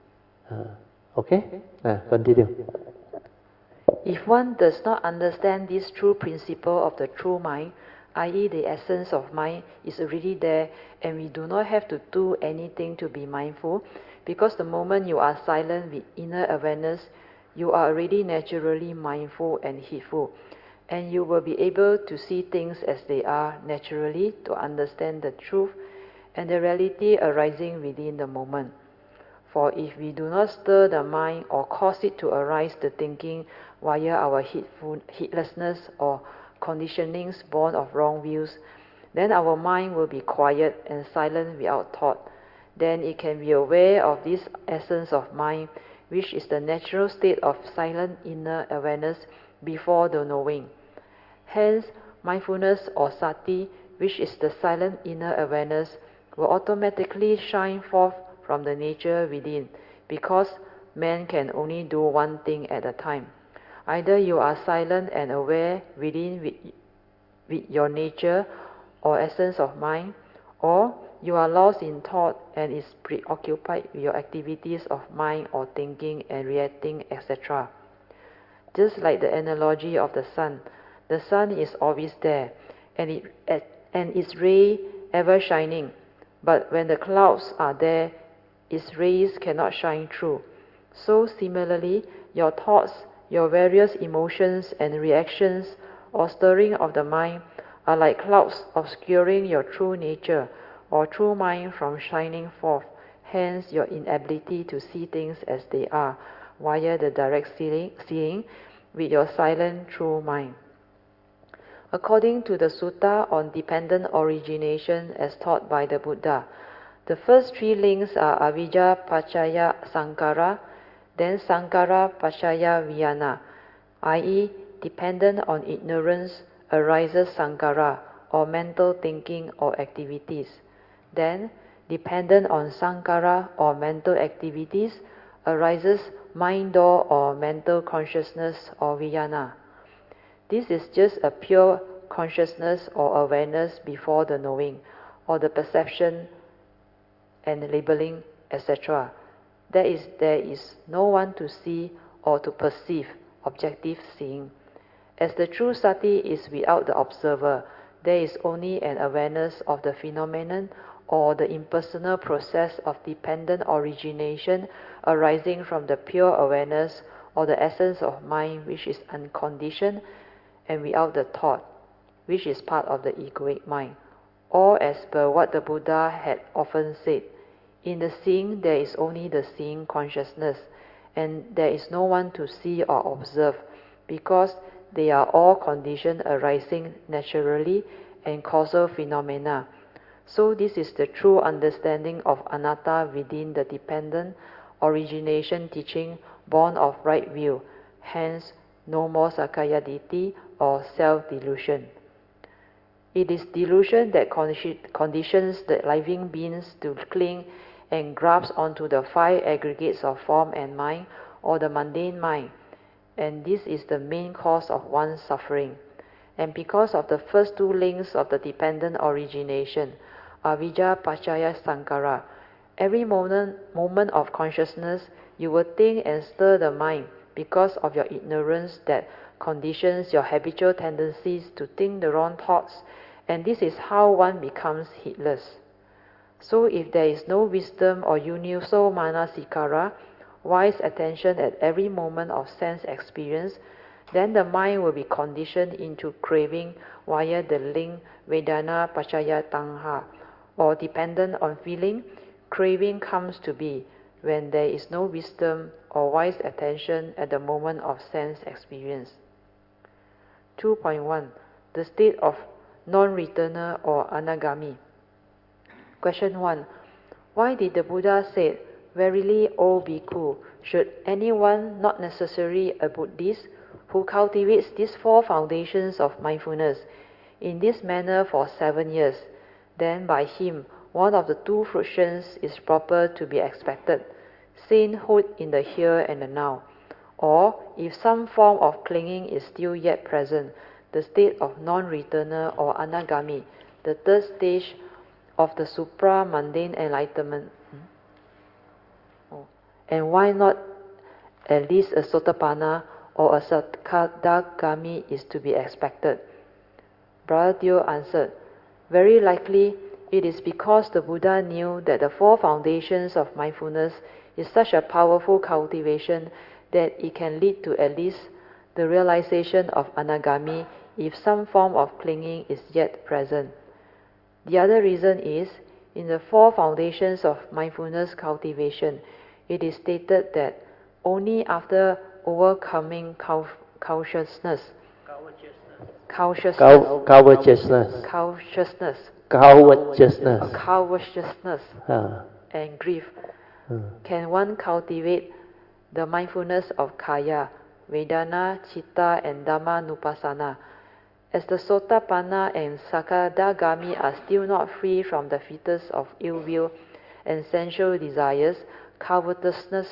Okay? Continue. If one does not understand this true principle of the true mind, i.e. the essence of mind is already there and we do not have to do anything to be mindful, because the moment you are silent with inner awareness, you are already naturally mindful and heedful, and you will be able to see things as they are naturally, to understand the truth and the reality arising within the moment. For if we do not stir the mind or cause it to arise the thinking via our heedlessness or conditionings born of wrong views, then our mind will be quiet and silent without thought. Then it can be aware of this essence of mind, which is the natural state of silent inner awareness before the knowing. Hence, mindfulness or sati, which is the silent inner awareness, will automatically shine forth from the nature within, because man can only do one thing at a time. Either you are silent and aware within with your nature or essence of mind, or you are lost in thought and is preoccupied with your activities of mind or thinking and reacting, etc. Just like the analogy of the sun is always there, and its ray ever shining. But when the clouds are there, its rays cannot shine through. So similarly, your thoughts, your various emotions and reactions or stirring of the mind are like clouds obscuring your true nature or true mind from shining forth, hence your inability to see things as they are via the direct seeing with your silent true mind. According to the Sutta on dependent origination as taught by the Buddha, the first three links are avijja paccaya sankhara, then sankhara paccaya vijnana, i.e. dependent on ignorance arises sankhara or mental thinking or activities. Then dependent on sankhara or mental activities arises mind door or mental consciousness or vijnana. This is just a pure consciousness or awareness before the knowing or the perception and labeling, etc. There is no one to see or to perceive, objective seeing. As the true sati is without the observer, there is only an awareness of the phenomenon or the impersonal process of dependent origination arising from the pure awareness or the essence of mind which is unconditioned and without the thought, which is part of the egoic mind. Or as per what the Buddha had often said, in the seeing there is only the seeing consciousness, and there is no one to see or observe, because they are all conditions arising naturally and causal phenomena. So this is the true understanding of anatta within the dependent origination teaching born of right view, hence no more Sakkaya Ditthi or self-delusion. It is delusion that conditions the living beings to cling and grasp onto the five aggregates of form and mind, or the mundane mind, and this is the main cause of one's suffering. And because of the first two links of the dependent origination, avijja paccaya sankhara, every moment of consciousness you will think and stir the mind because of your ignorance that conditions your habitual tendencies to think the wrong thoughts, and this is how one becomes heedless. So if there is no wisdom or yoniso manasikara, wise attention at every moment of sense experience, Then the mind will be conditioned into craving via the link Vedana Pachaya Tanha, or dependent on feeling. Craving comes to be when there is no wisdom or wise attention at the moment of sense experience. 2.1. The state of non-returner or anagami. Question 1. Why did the Buddha say, "Verily, O bhikkhu, should anyone, not necessarily a Buddhist, who cultivates these four foundations of mindfulness in this manner for 7 years, then by him one of the two fruitions is proper to be expected, sainthood in the here and the now, or if some form of clinging is still yet present, the state of non-returner or anagami, the third stage of the supra-mundane enlightenment. And why not at least a sotapanna or a sakadagami is to be expected?" Brother Teo answered, "Very likely it is because the Buddha knew that the four foundations of mindfulness is such a powerful cultivation that it can lead to at least the realization of anagami if some form of clinging is yet present. The other reason is, in the four foundations of mindfulness cultivation, it is stated that only after overcoming covetousness, and grief, can one cultivate the mindfulness of kaya, vedana, citta, and dhammanupassana. As the sotapanna and sakadagami are still not free from the fetters of ill will and sensual desires, covetousness,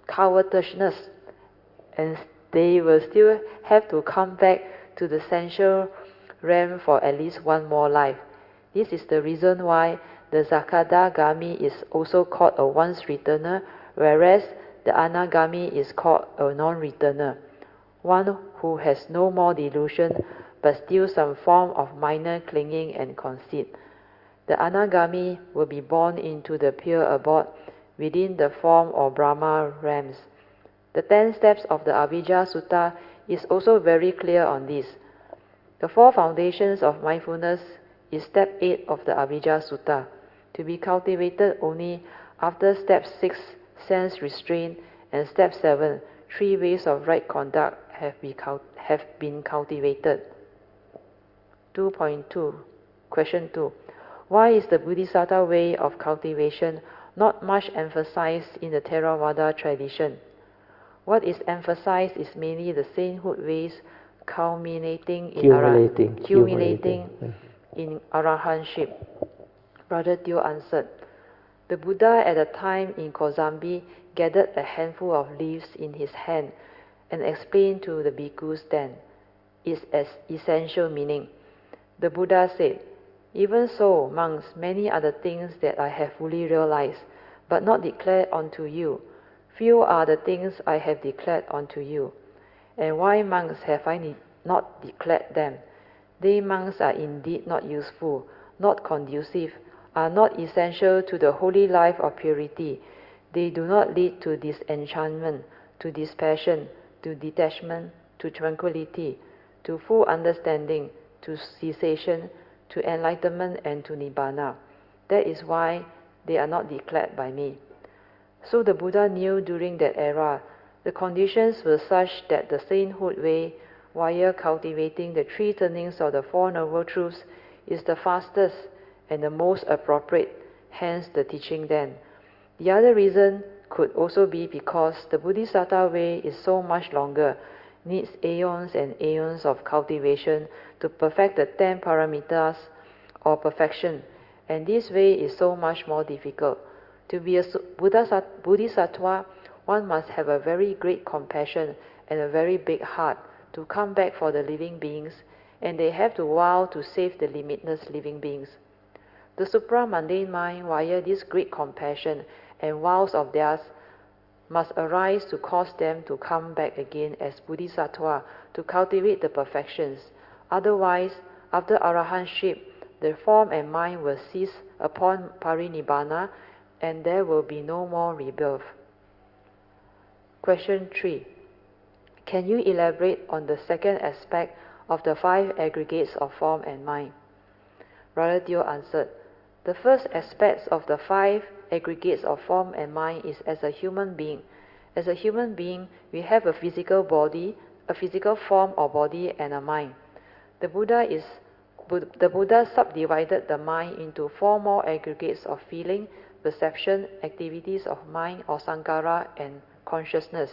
and they will still have to come back to the sensual realm for at least one more life. This is the reason why the sakadagami is also called a once-returner, whereas the anagami is called a non-returner, one who has no more delusion but still some form of minor clinging and conceit. The anagami will be born into the pure abode within the form or Brahma realms. The 10 steps of the Avijja Sutta is also very clear on this. The four foundations of mindfulness is step 8 of the Avijja Sutta, to be cultivated only after step 6, sense restraint, and step 7, 3 ways of right conduct have been cultivated. 2.2. Question 2. Why is the Bodhisattva way of cultivation not much emphasized in the Theravada tradition? What is emphasized is mainly the sainthood ways culminating in arahantship. Brother Teo answered, "The Buddha at the time in Kosambi gathered a handful of leaves in his hand and explained to the bhikkhus then its essential meaning. The Buddha said, 'Even so, monks, many are the things that I have fully realized, but not declared unto you. Few are the things I have declared unto you. And why, monks, have I not declared them? They, monks, are indeed not useful, not conducive, are not essential to the holy life of purity. They do not lead to disenchantment, to dispassion, to detachment, to tranquility, to full understanding, to cessation, to enlightenment, and to nibbana. That is why they are not declared by me.' So the Buddha knew during that era the conditions were such that the sainthood way, via cultivating the 3 turnings of the Four Noble Truths, is the fastest and the most appropriate, hence the teaching then. The other reason could also be because the Bodhisattva way is so much longer, needs aeons and aeons of cultivation to perfect the 10 paramitas or perfection, and this way is so much more difficult. To be a Bodhisattva, one must have a very great compassion and a very big heart to come back for the living beings, and they have to vow to save the limitless living beings. The supra-mundane mind, via this great compassion and vows of theirs, must arise to cause them to come back again as Bodhisattva to cultivate the perfections. Otherwise, after arahantship, the form and mind will cease upon parinibbana, and there will be no more rebirth. Question 3. Can you elaborate on the second aspect of the 5 aggregates of form and mind? Brother Teo answered, the first aspect of the 5 aggregates of form and mind is as a human being. As a human being, we have a physical body, a physical form or body, and a mind. The Buddha subdivided the mind into 4 more aggregates of feeling, perception, activities of mind or sankhara, and consciousness.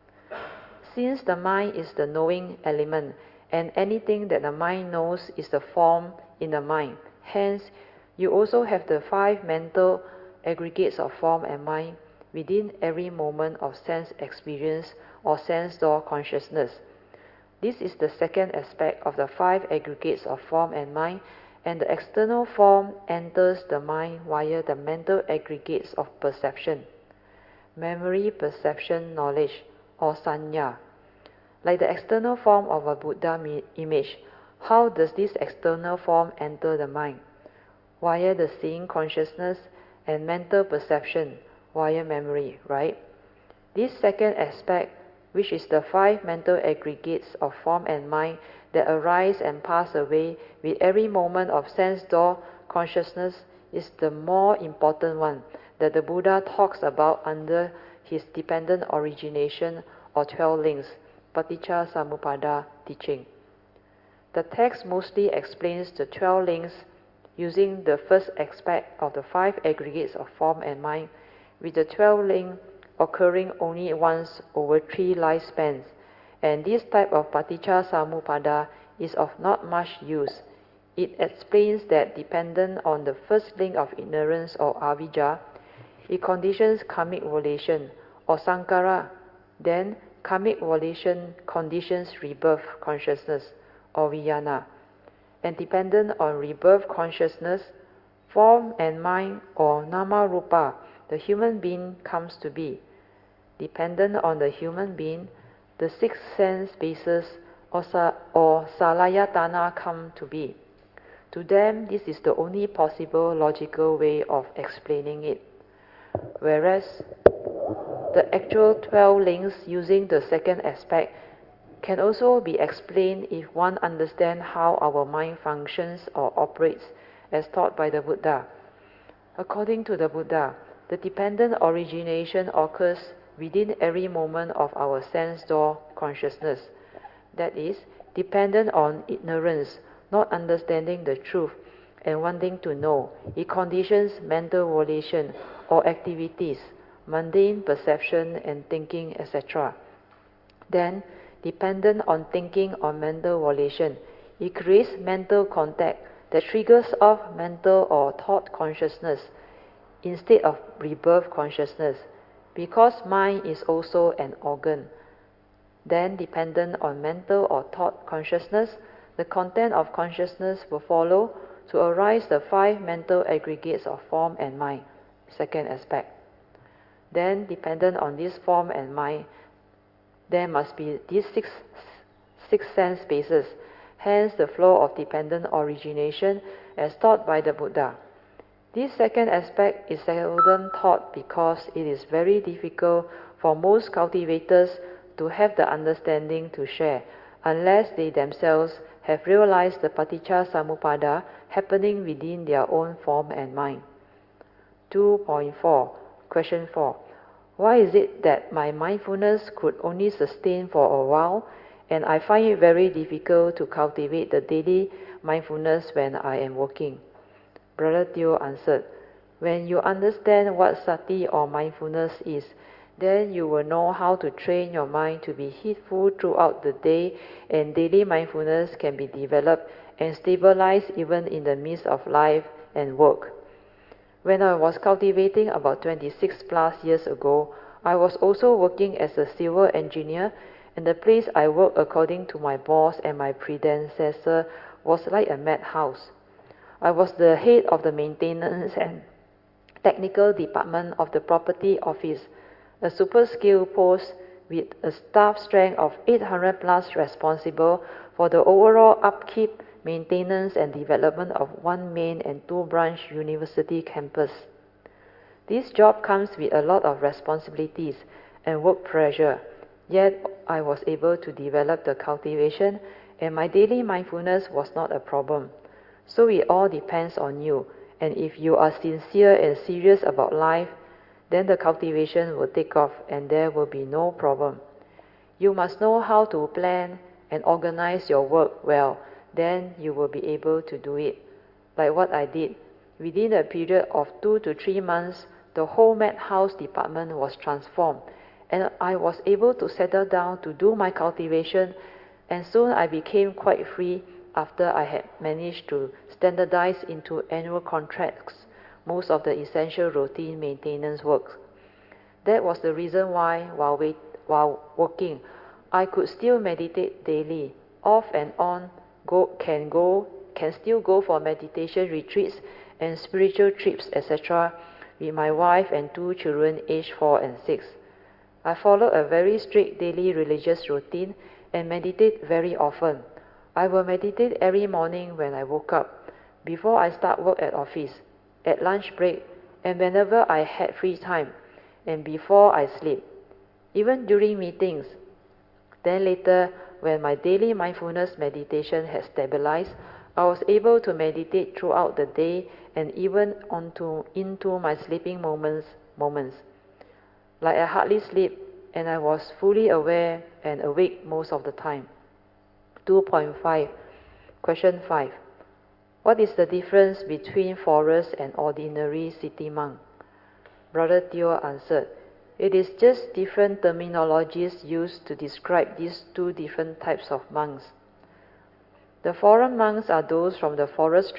Since the mind is the knowing element, and anything that the mind knows is the form in the mind, hence you also have the 5 mental aggregates of form and mind within every moment of sense experience or sense door consciousness. This is the second aspect of the 5 aggregates of form and mind, and the external form enters the mind via the mental aggregates of perception, memory, perception, knowledge, or sanya. Like the external form of a Buddha image, how does this external form enter the mind? Via the seeing consciousness and mental perception via memory, right? This second aspect, which is the 5 mental aggregates of form and mind that arise and pass away with every moment of sense door consciousness, is the more important one that the Buddha talks about under his dependent origination or 12 links, Paticca Samuppada teaching. The text mostly explains the 12 links using the first aspect of the 5 aggregates of form and mind, with the 12 link occurring only once over 3 lifespans, and this type of Paticca Samuppada is of not much use. It explains that dependent on the first link of ignorance or avijja, it conditions karmic volition or sankhara, then karmic volition conditions rebirth consciousness or vijnana, and dependent on rebirth consciousness, form and mind or nama rupa, the human being comes to be. Dependent on the human being, the 6 sense bases or salayatana come to be. To them, this is the only possible logical way of explaining it. Whereas the actual 12 links using the second aspect can also be explained if one understands how our mind functions or operates as taught by the Buddha. According to the Buddha, the dependent origination occurs within every moment of our sense door consciousness. That is, dependent on ignorance, not understanding the truth, and wanting to know. It conditions mental volition or activities, mundane perception and thinking, etc. Then, dependent on thinking or mental volition, it creates mental contact that triggers off mental or thought consciousness instead of rebirth consciousness, because mind is also an organ. Then, dependent on mental or thought consciousness, the content of consciousness will follow to arise the 5 mental aggregates of form and mind, second aspect. Then, dependent on this form and mind, there must be these six sense bases, hence the flow of dependent origination as taught by the Buddha. This second aspect is seldom taught because it is very difficult for most cultivators to have the understanding to share, unless they themselves have realized the Paticca Samuppada happening within their own form and mind. 2.4. Question 4. Why is it that my mindfulness could only sustain for a while, and I find it very difficult to cultivate the daily mindfulness when I am working? Brother Teo answered, when you understand what sati or mindfulness is, then you will know how to train your mind to be heedful throughout the day, and daily mindfulness can be developed and stabilized even in the midst of life and work. When I was cultivating about 26 plus years ago, I was also working as a civil engineer, and the place I worked according to my boss and my predecessor was like a madhouse. I was the head of the maintenance and technical department of the property office, a super skilled post with a staff strength of 800 plus responsible for the overall upkeep, maintenance and development of 1 main and 2 branch university campus. This job comes with a lot of responsibilities and work pressure, Yet I was able to develop the cultivation, and my daily mindfulness was not a problem. So it all depends on you, and if you are sincere and serious about life, then the cultivation will take off and there will be no problem. You must know how to plan and organize your work well, then you will be able to do it. Like what I did. Within a period of 2 to 3 months, the whole madhouse department was transformed, and I was able to settle down to do my cultivation, and soon I became quite free after I had managed to standardize into annual contracts most of the essential routine maintenance work. That was the reason why, while working, I could still meditate daily, off and on, can still go for meditation retreats and spiritual trips, etc., with my wife and 2 children aged 4 and 6. I follow a very strict daily religious routine and meditate very often. I will meditate every morning when I woke up, before I start work at office, at lunch break, and whenever I had free time, and before I sleep, even during meetings. Then later, when my daily mindfulness meditation had stabilized, I was able to meditate throughout the day and even into my sleeping moments. Like I hardly sleep, and I was fully aware and awake most of the time. 2.5. Question 5. What is the difference between forest and ordinary city monk? Brother Teo answered, it is just different terminologies used to describe these 2 different types of monks. The forest monks are those from the forest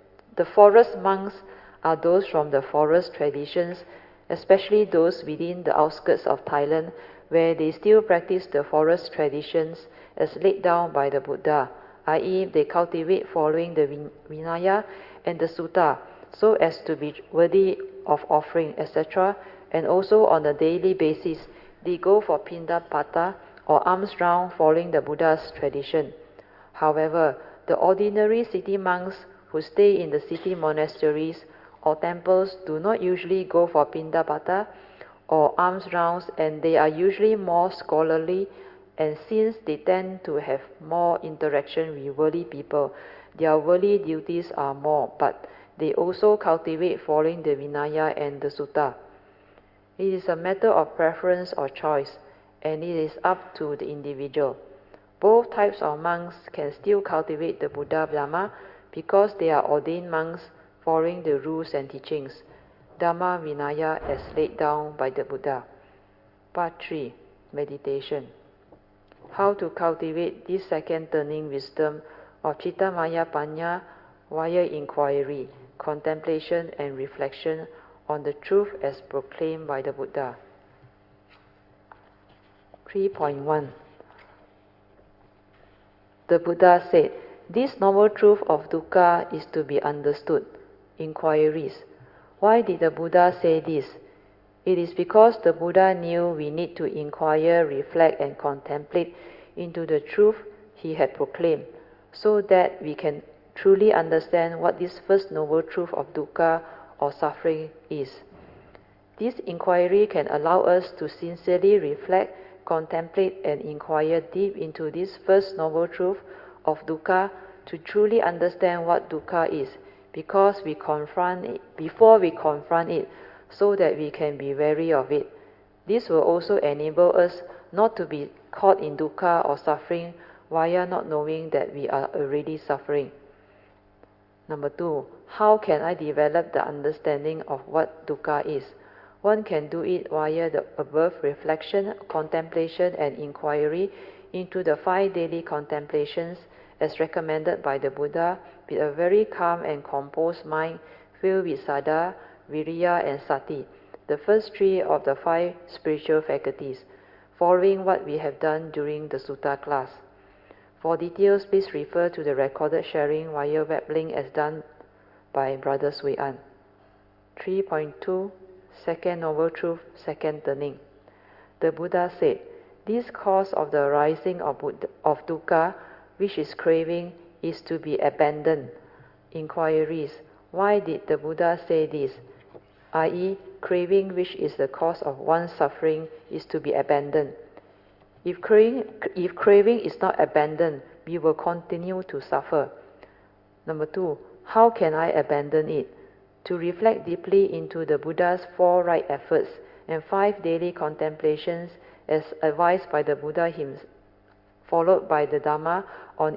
traditions, especially those within the outskirts of Thailand, where they still practice the forest traditions as laid down by the Buddha, i.e., they cultivate following the Vinaya and the Sutta, so as to be worthy of offering, etc., and also on a daily basis, they go for Pindapata or alms round following the Buddha's tradition. However, the ordinary city monks who stay in the city monasteries or temples do not usually go for Pindapata or alms rounds, and they are usually more scholarly, and since they tend to have more interaction with worldly people, their worldly duties are more, but they also cultivate following the Vinaya and the Sutta. It is a matter of preference or choice, and it is up to the individual. Both types of monks can still cultivate the Buddha Dhamma because they are ordained monks following the rules and teachings, Dhamma Vinaya as laid down by the Buddha. Part 3. Meditation. How to cultivate this second turning wisdom of Chittamaya Panya via inquiry, contemplation and reflection on the truth as proclaimed by the Buddha. 3.1. The Buddha said, this noble truth of dukkha is to be understood. Inquiries. Why did the Buddha say this? It is because the Buddha knew we need to inquire, reflect and contemplate into the truth he had proclaimed, so that we can truly understand what this first noble truth of dukkha or suffering is. This inquiry can allow us to sincerely reflect, contemplate and inquire deep into this first noble truth of dukkha to truly understand what dukkha is, before we confront it, so that we can be wary of it. This will also enable us not to be caught in dukkha or suffering via not knowing that we are already suffering. Number 2, how can I develop the understanding of what dukkha is? One can do it via the above reflection, contemplation and inquiry into the 5 daily contemplations as recommended by the Buddha, with a very calm and composed mind filled with saddha, viriya and sati, the first 3 of the 5 spiritual faculties, following what we have done during the sutta class. For details, please refer to the recorded sharing via web link as done by Brother Sui An. 3.2. Second Noble Truth, Second Turning. The Buddha said, this cause of the arising of dukkha, which is craving, is to be abandoned. Inquiries. Why did the Buddha say this? I.e., craving, which is the cause of one's suffering, is to be abandoned. If craving is not abandoned, we will continue to suffer. Number 2, how can I abandon it? To reflect deeply into the Buddha's 4 right efforts and 5 daily contemplations as advised by the Buddha himself, followed by the Dhamma on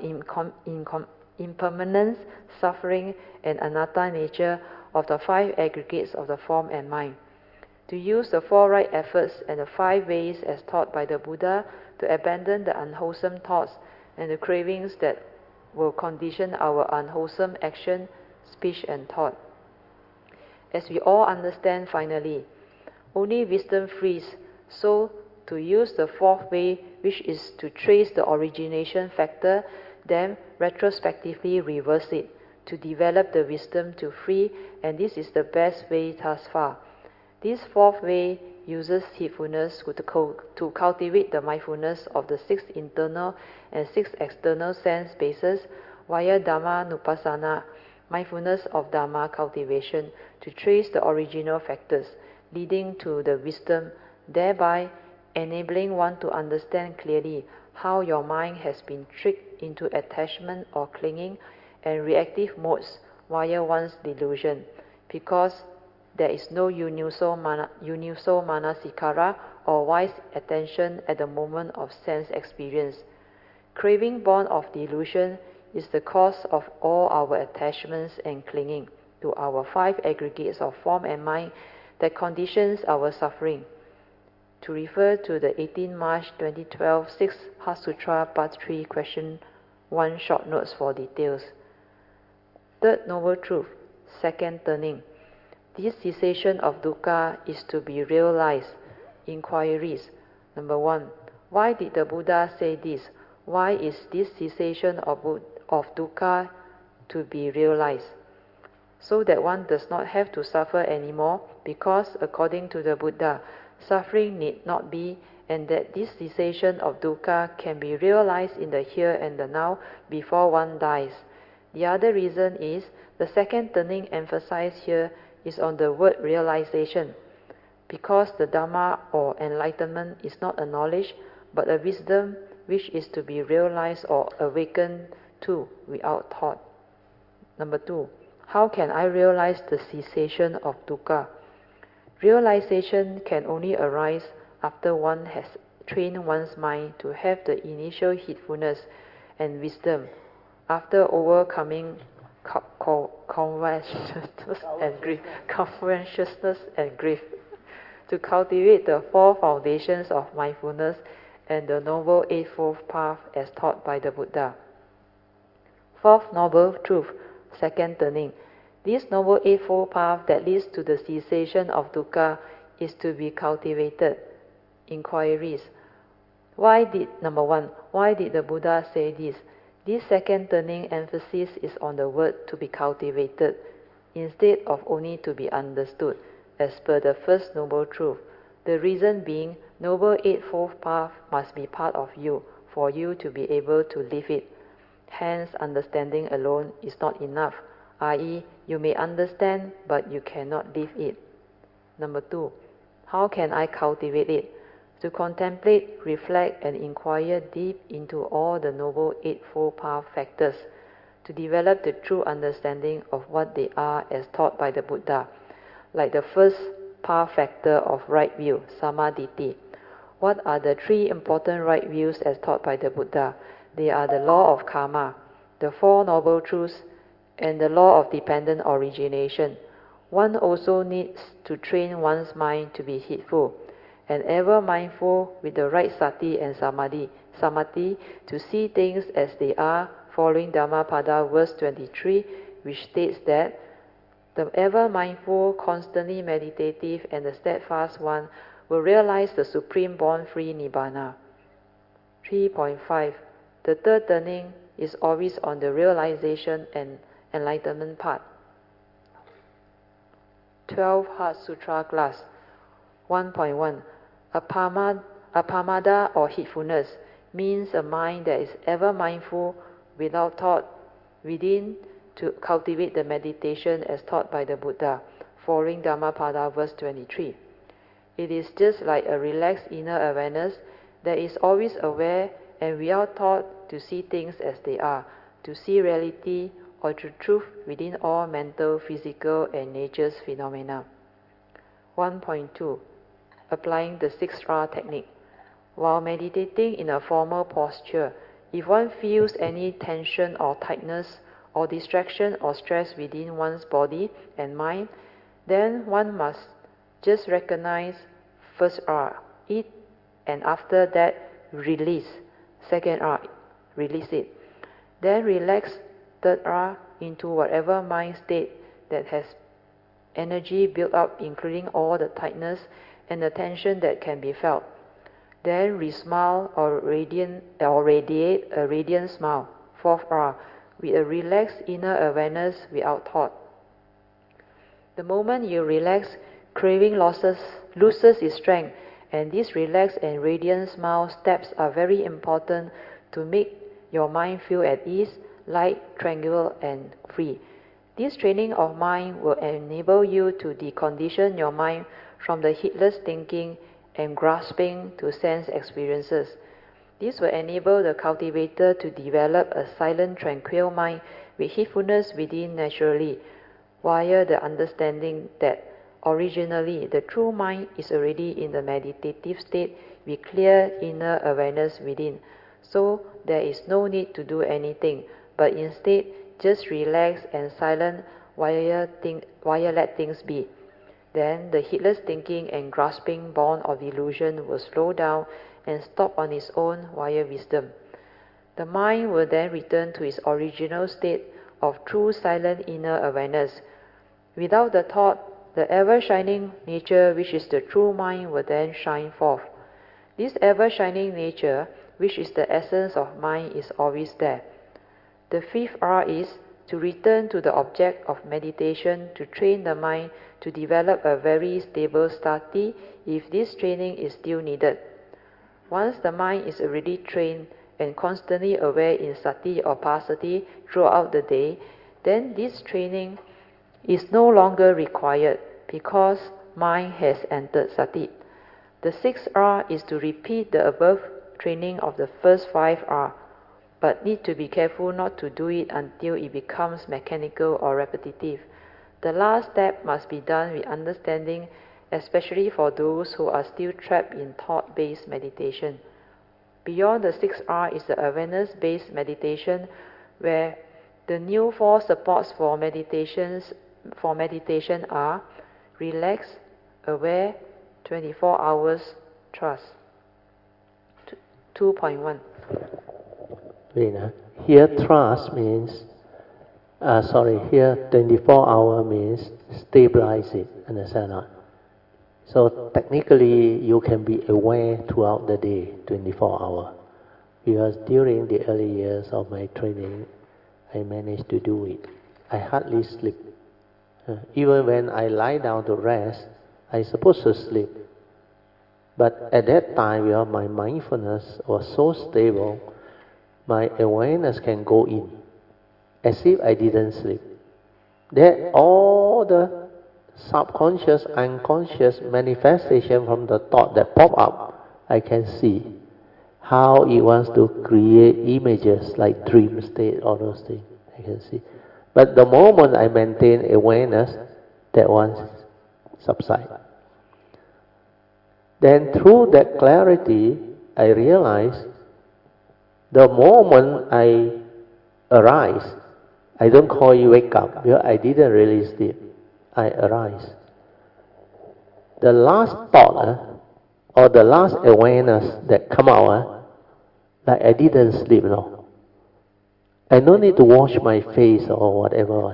impermanence, suffering, and anatta nature of the 5 aggregates of the form and mind. To use the 4 right efforts and the 5 ways as taught by the Buddha to abandon the unwholesome thoughts and the cravings that will condition our unwholesome action, speech, and thought. As we all understand finally, only wisdom frees, so to use the 4th way, which is to trace the origination factor, then retrospectively reverse it, to develop the wisdom to free, and this is the best way thus far. This 4th way uses heedfulness to cultivate the mindfulness of the 6 internal and 6 external sense bases via Dhamma Nupassana, mindfulness of Dhamma cultivation, to trace the original factors leading to the wisdom, thereby enabling one to understand clearly how your mind has been tricked into attachment or clinging and reactive modes via one's delusion, because there is no universal manasikara or wise attention at the moment of sense experience. Craving born of delusion is the cause of all our attachments and clinging to our 5 aggregates of form and mind that conditions our suffering. To refer to the 18 March 2012 6th Heart Sutra Part 3 Question 1 short notes for details. Third Noble Truth, second turning. This cessation of dukkha is to be realized. Inquiries. Number 1. Why did the Buddha say this? Why is this cessation of dukkha to be realized? So that one does not have to suffer anymore, because according to the Buddha, suffering need not be, and that this cessation of dukkha can be realized in the here and the now before one dies. The other reason is, the second turning emphasized here is on the word realization, because the Dhamma or enlightenment is not a knowledge, but a wisdom which is to be realized or awakened to without thought. Number 2. How can I realize the cessation of dukkha? Realization can only arise after one has trained one's mind to have the initial heedfulness and wisdom, after overcoming covetousness and grief, to cultivate the 4 foundations of mindfulness and the Noble Eightfold Path as taught by the Buddha. 4th Noble Truth, second turning. This Noble Eightfold Path that leads to the cessation of dukkha is to be cultivated. Inquiries. Number 1. Why did the Buddha say this? This second turning emphasis is on the word to be cultivated, instead of only to be understood, as per the first Noble Truth. The reason being, Noble Eightfold Path must be part of you, for you to be able to live it. Hence, understanding alone is not enough, i.e., you may understand, but you cannot live it. Number 2. How can I cultivate it? To contemplate, reflect, and inquire deep into all the Noble Eightfold Path factors, to develop the true understanding of what they are as taught by the Buddha, like the first path factor of right view, Samadhi. What are the 3 important right views as taught by the Buddha? They are the law of karma, the 4 noble truths, and the law of dependent origination. One also needs to train one's mind to be heedful and ever mindful with the right sati and samadhi, to see things as they are, following Dhammapada verse 23, which states that the ever mindful, constantly meditative, and the steadfast one will realize the supreme born-free nibbana. 3.5. The third turning is always on the realization and enlightenment part. 12 Heart Sutra Class 1.1. Apamada or heedfulness means a mind that is ever mindful without thought within, to cultivate the meditation as taught by the Buddha, following Dhammapada verse 23. It is just like a relaxed inner awareness There is always aware, and we are taught to see things as they are, to see reality or the truth within all mental, physical, and nature's phenomena. 1.2. Applying the 6R technique. While meditating in a formal posture, if one feels any tension or tightness or distraction or stress within one's body and mind, then one must just recognize first R, it, and after that release. Second R, release it. Then relax third R into whatever mind state that has energy built up, including all the tightness and the tension that can be felt. Then re-smile or radiate a radiant smile. Fourth R, with a relaxed inner awareness without thought. The moment you relax, craving loses its strength, and these relaxed and radiant smile steps are very important to make your mind feel at ease, light, tranquil, and free. This training of mind will enable you to decondition your mind from the heedless thinking and grasping to sense experiences. This will enable the cultivator to develop a silent, tranquil mind with heedfulness within naturally, via the understanding that originally the true mind is already in the meditative state with clear inner awareness within. So there is no need to do anything, but instead just relax and silent while let things be. Then the heedless thinking and grasping born of illusion will slow down and stop on its own via wisdom. The mind will then return to its original state of true silent inner awareness. Without the thought, the ever-shining nature, which is the true mind, will then shine forth. This ever-shining nature, which is the essence of mind, is always there. The fifth R is to return to the object of meditation to train the mind to develop a very stable sati if this training is still needed. Once the mind is already trained and constantly aware in sati or passaddhi throughout the day, then this training is no longer required because mind has entered sati. The sixth R is to repeat the above training of the first five R, but need to be careful not to do it until it becomes mechanical or repetitive. The last step must be done with understanding, especially for those who are still trapped in thought-based meditation. Beyond the 6R is the awareness-based meditation, where the new four supports for meditation are relax, aware, 24 hours, trust. 2.1. Here trust means, here 24 hour means stabilize it, understand not? So technically you can be aware throughout the day, 24 hours. Because during the early years of my training, I managed to do it. I hardly sleep. Even when I lie down to rest, I'm supposed to sleep. But at that time, my mindfulness was so stable, my awareness can go in, as if I didn't sleep. Then all the subconscious, unconscious manifestation from the thought that pop up, I can see how it wants to create images like dream state, all those things, I can see. But the moment I maintain awareness, that one subsides. Then through that clarity, I realize the moment I arise, I don't call it wake up, because I didn't really sleep. I arise. The last thought, or the last awareness that come out, like I didn't sleep, no. I no need to wash my face or whatever.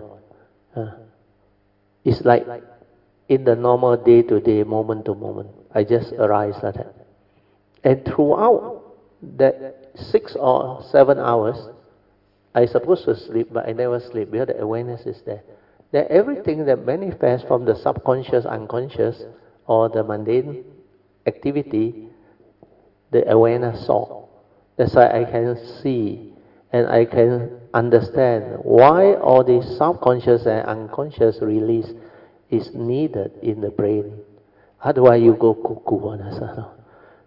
It's like in the normal day-to-day, moment-to-moment. I just arise like that. And throughout that 6 or 7 hours, I supposed to sleep, but I never sleep because the awareness is there. That everything that manifests from the subconscious, unconscious, or the mundane activity, the awareness saw. That's why I can see and I can understand why all this subconscious and unconscious release is needed in the brain. Otherwise you go cuckoo on us.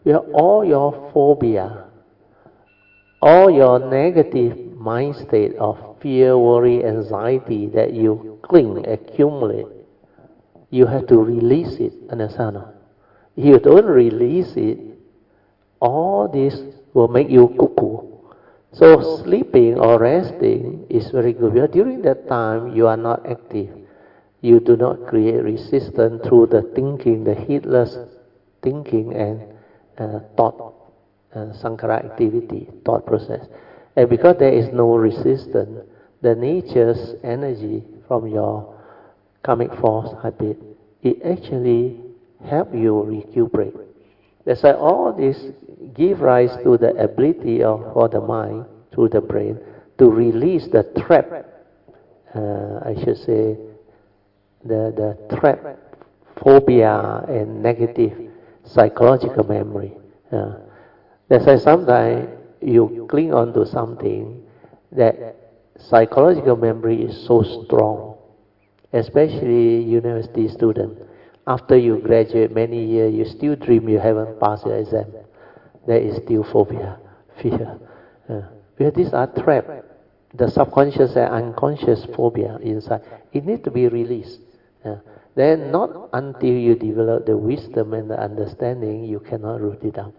where all your phobia, all your negative mind state of fear, worry, anxiety that you cling, accumulate, you have to release it, understand? If you don't release it, all this will make you cuckoo. So sleeping or resting is very good. Because during that time you are not active. You do not create resistance through the thinking, the heedless thinking and thought, sankhara activity, thought process. And because there is no resistance, the nature's energy from your karmic force habit, it actually help you recuperate. That's why all this give rise to the ability for the mind, through the brain, to release the trap, I should say, the trap, phobia and negative psychological memory. That's why sometimes you cling on to something that psychological memory is so strong, especially university student. After you graduate many years, you still dream you haven't passed your exam. There is still phobia, fear. Because these are trapped. The subconscious and unconscious phobia inside. It needs to be released. Then not until you develop the wisdom and the understanding, you cannot root it out.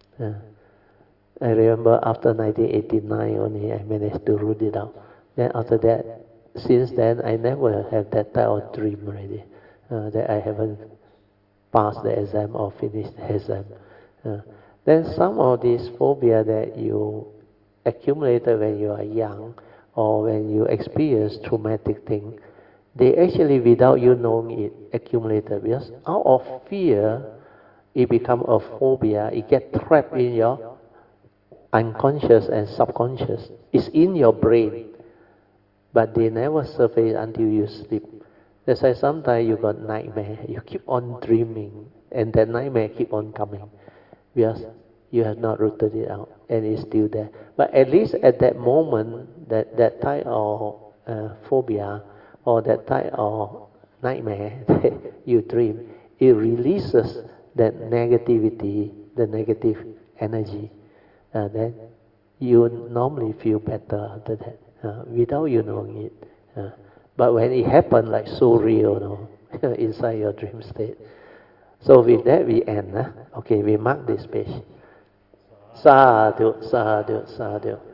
I remember after 1989 only I managed to root it out. Then after that, since then I never have that type of dream already. That I haven't passed the exam or finished the exam. Then some of these phobia that you accumulated when you are young or when you experience traumatic thing, they actually, without you knowing it, accumulated. Because out of fear, it becomes a phobia. It gets trapped in your unconscious and subconscious. It's in your brain, but they never surface until you sleep. That's why sometimes you got nightmare. You keep on dreaming, and that nightmare keep on coming because you have not rooted it out, and it's still there. But at least at that moment, that type of phobia or that type of nightmare that you dream, it releases that negativity, the negative energy. Then you normally feel better after that, without you knowing it. But when it happens, like so real, inside your dream state. So with that we end. Okay, we mark this page. Sadhu, sadhu, sadhu.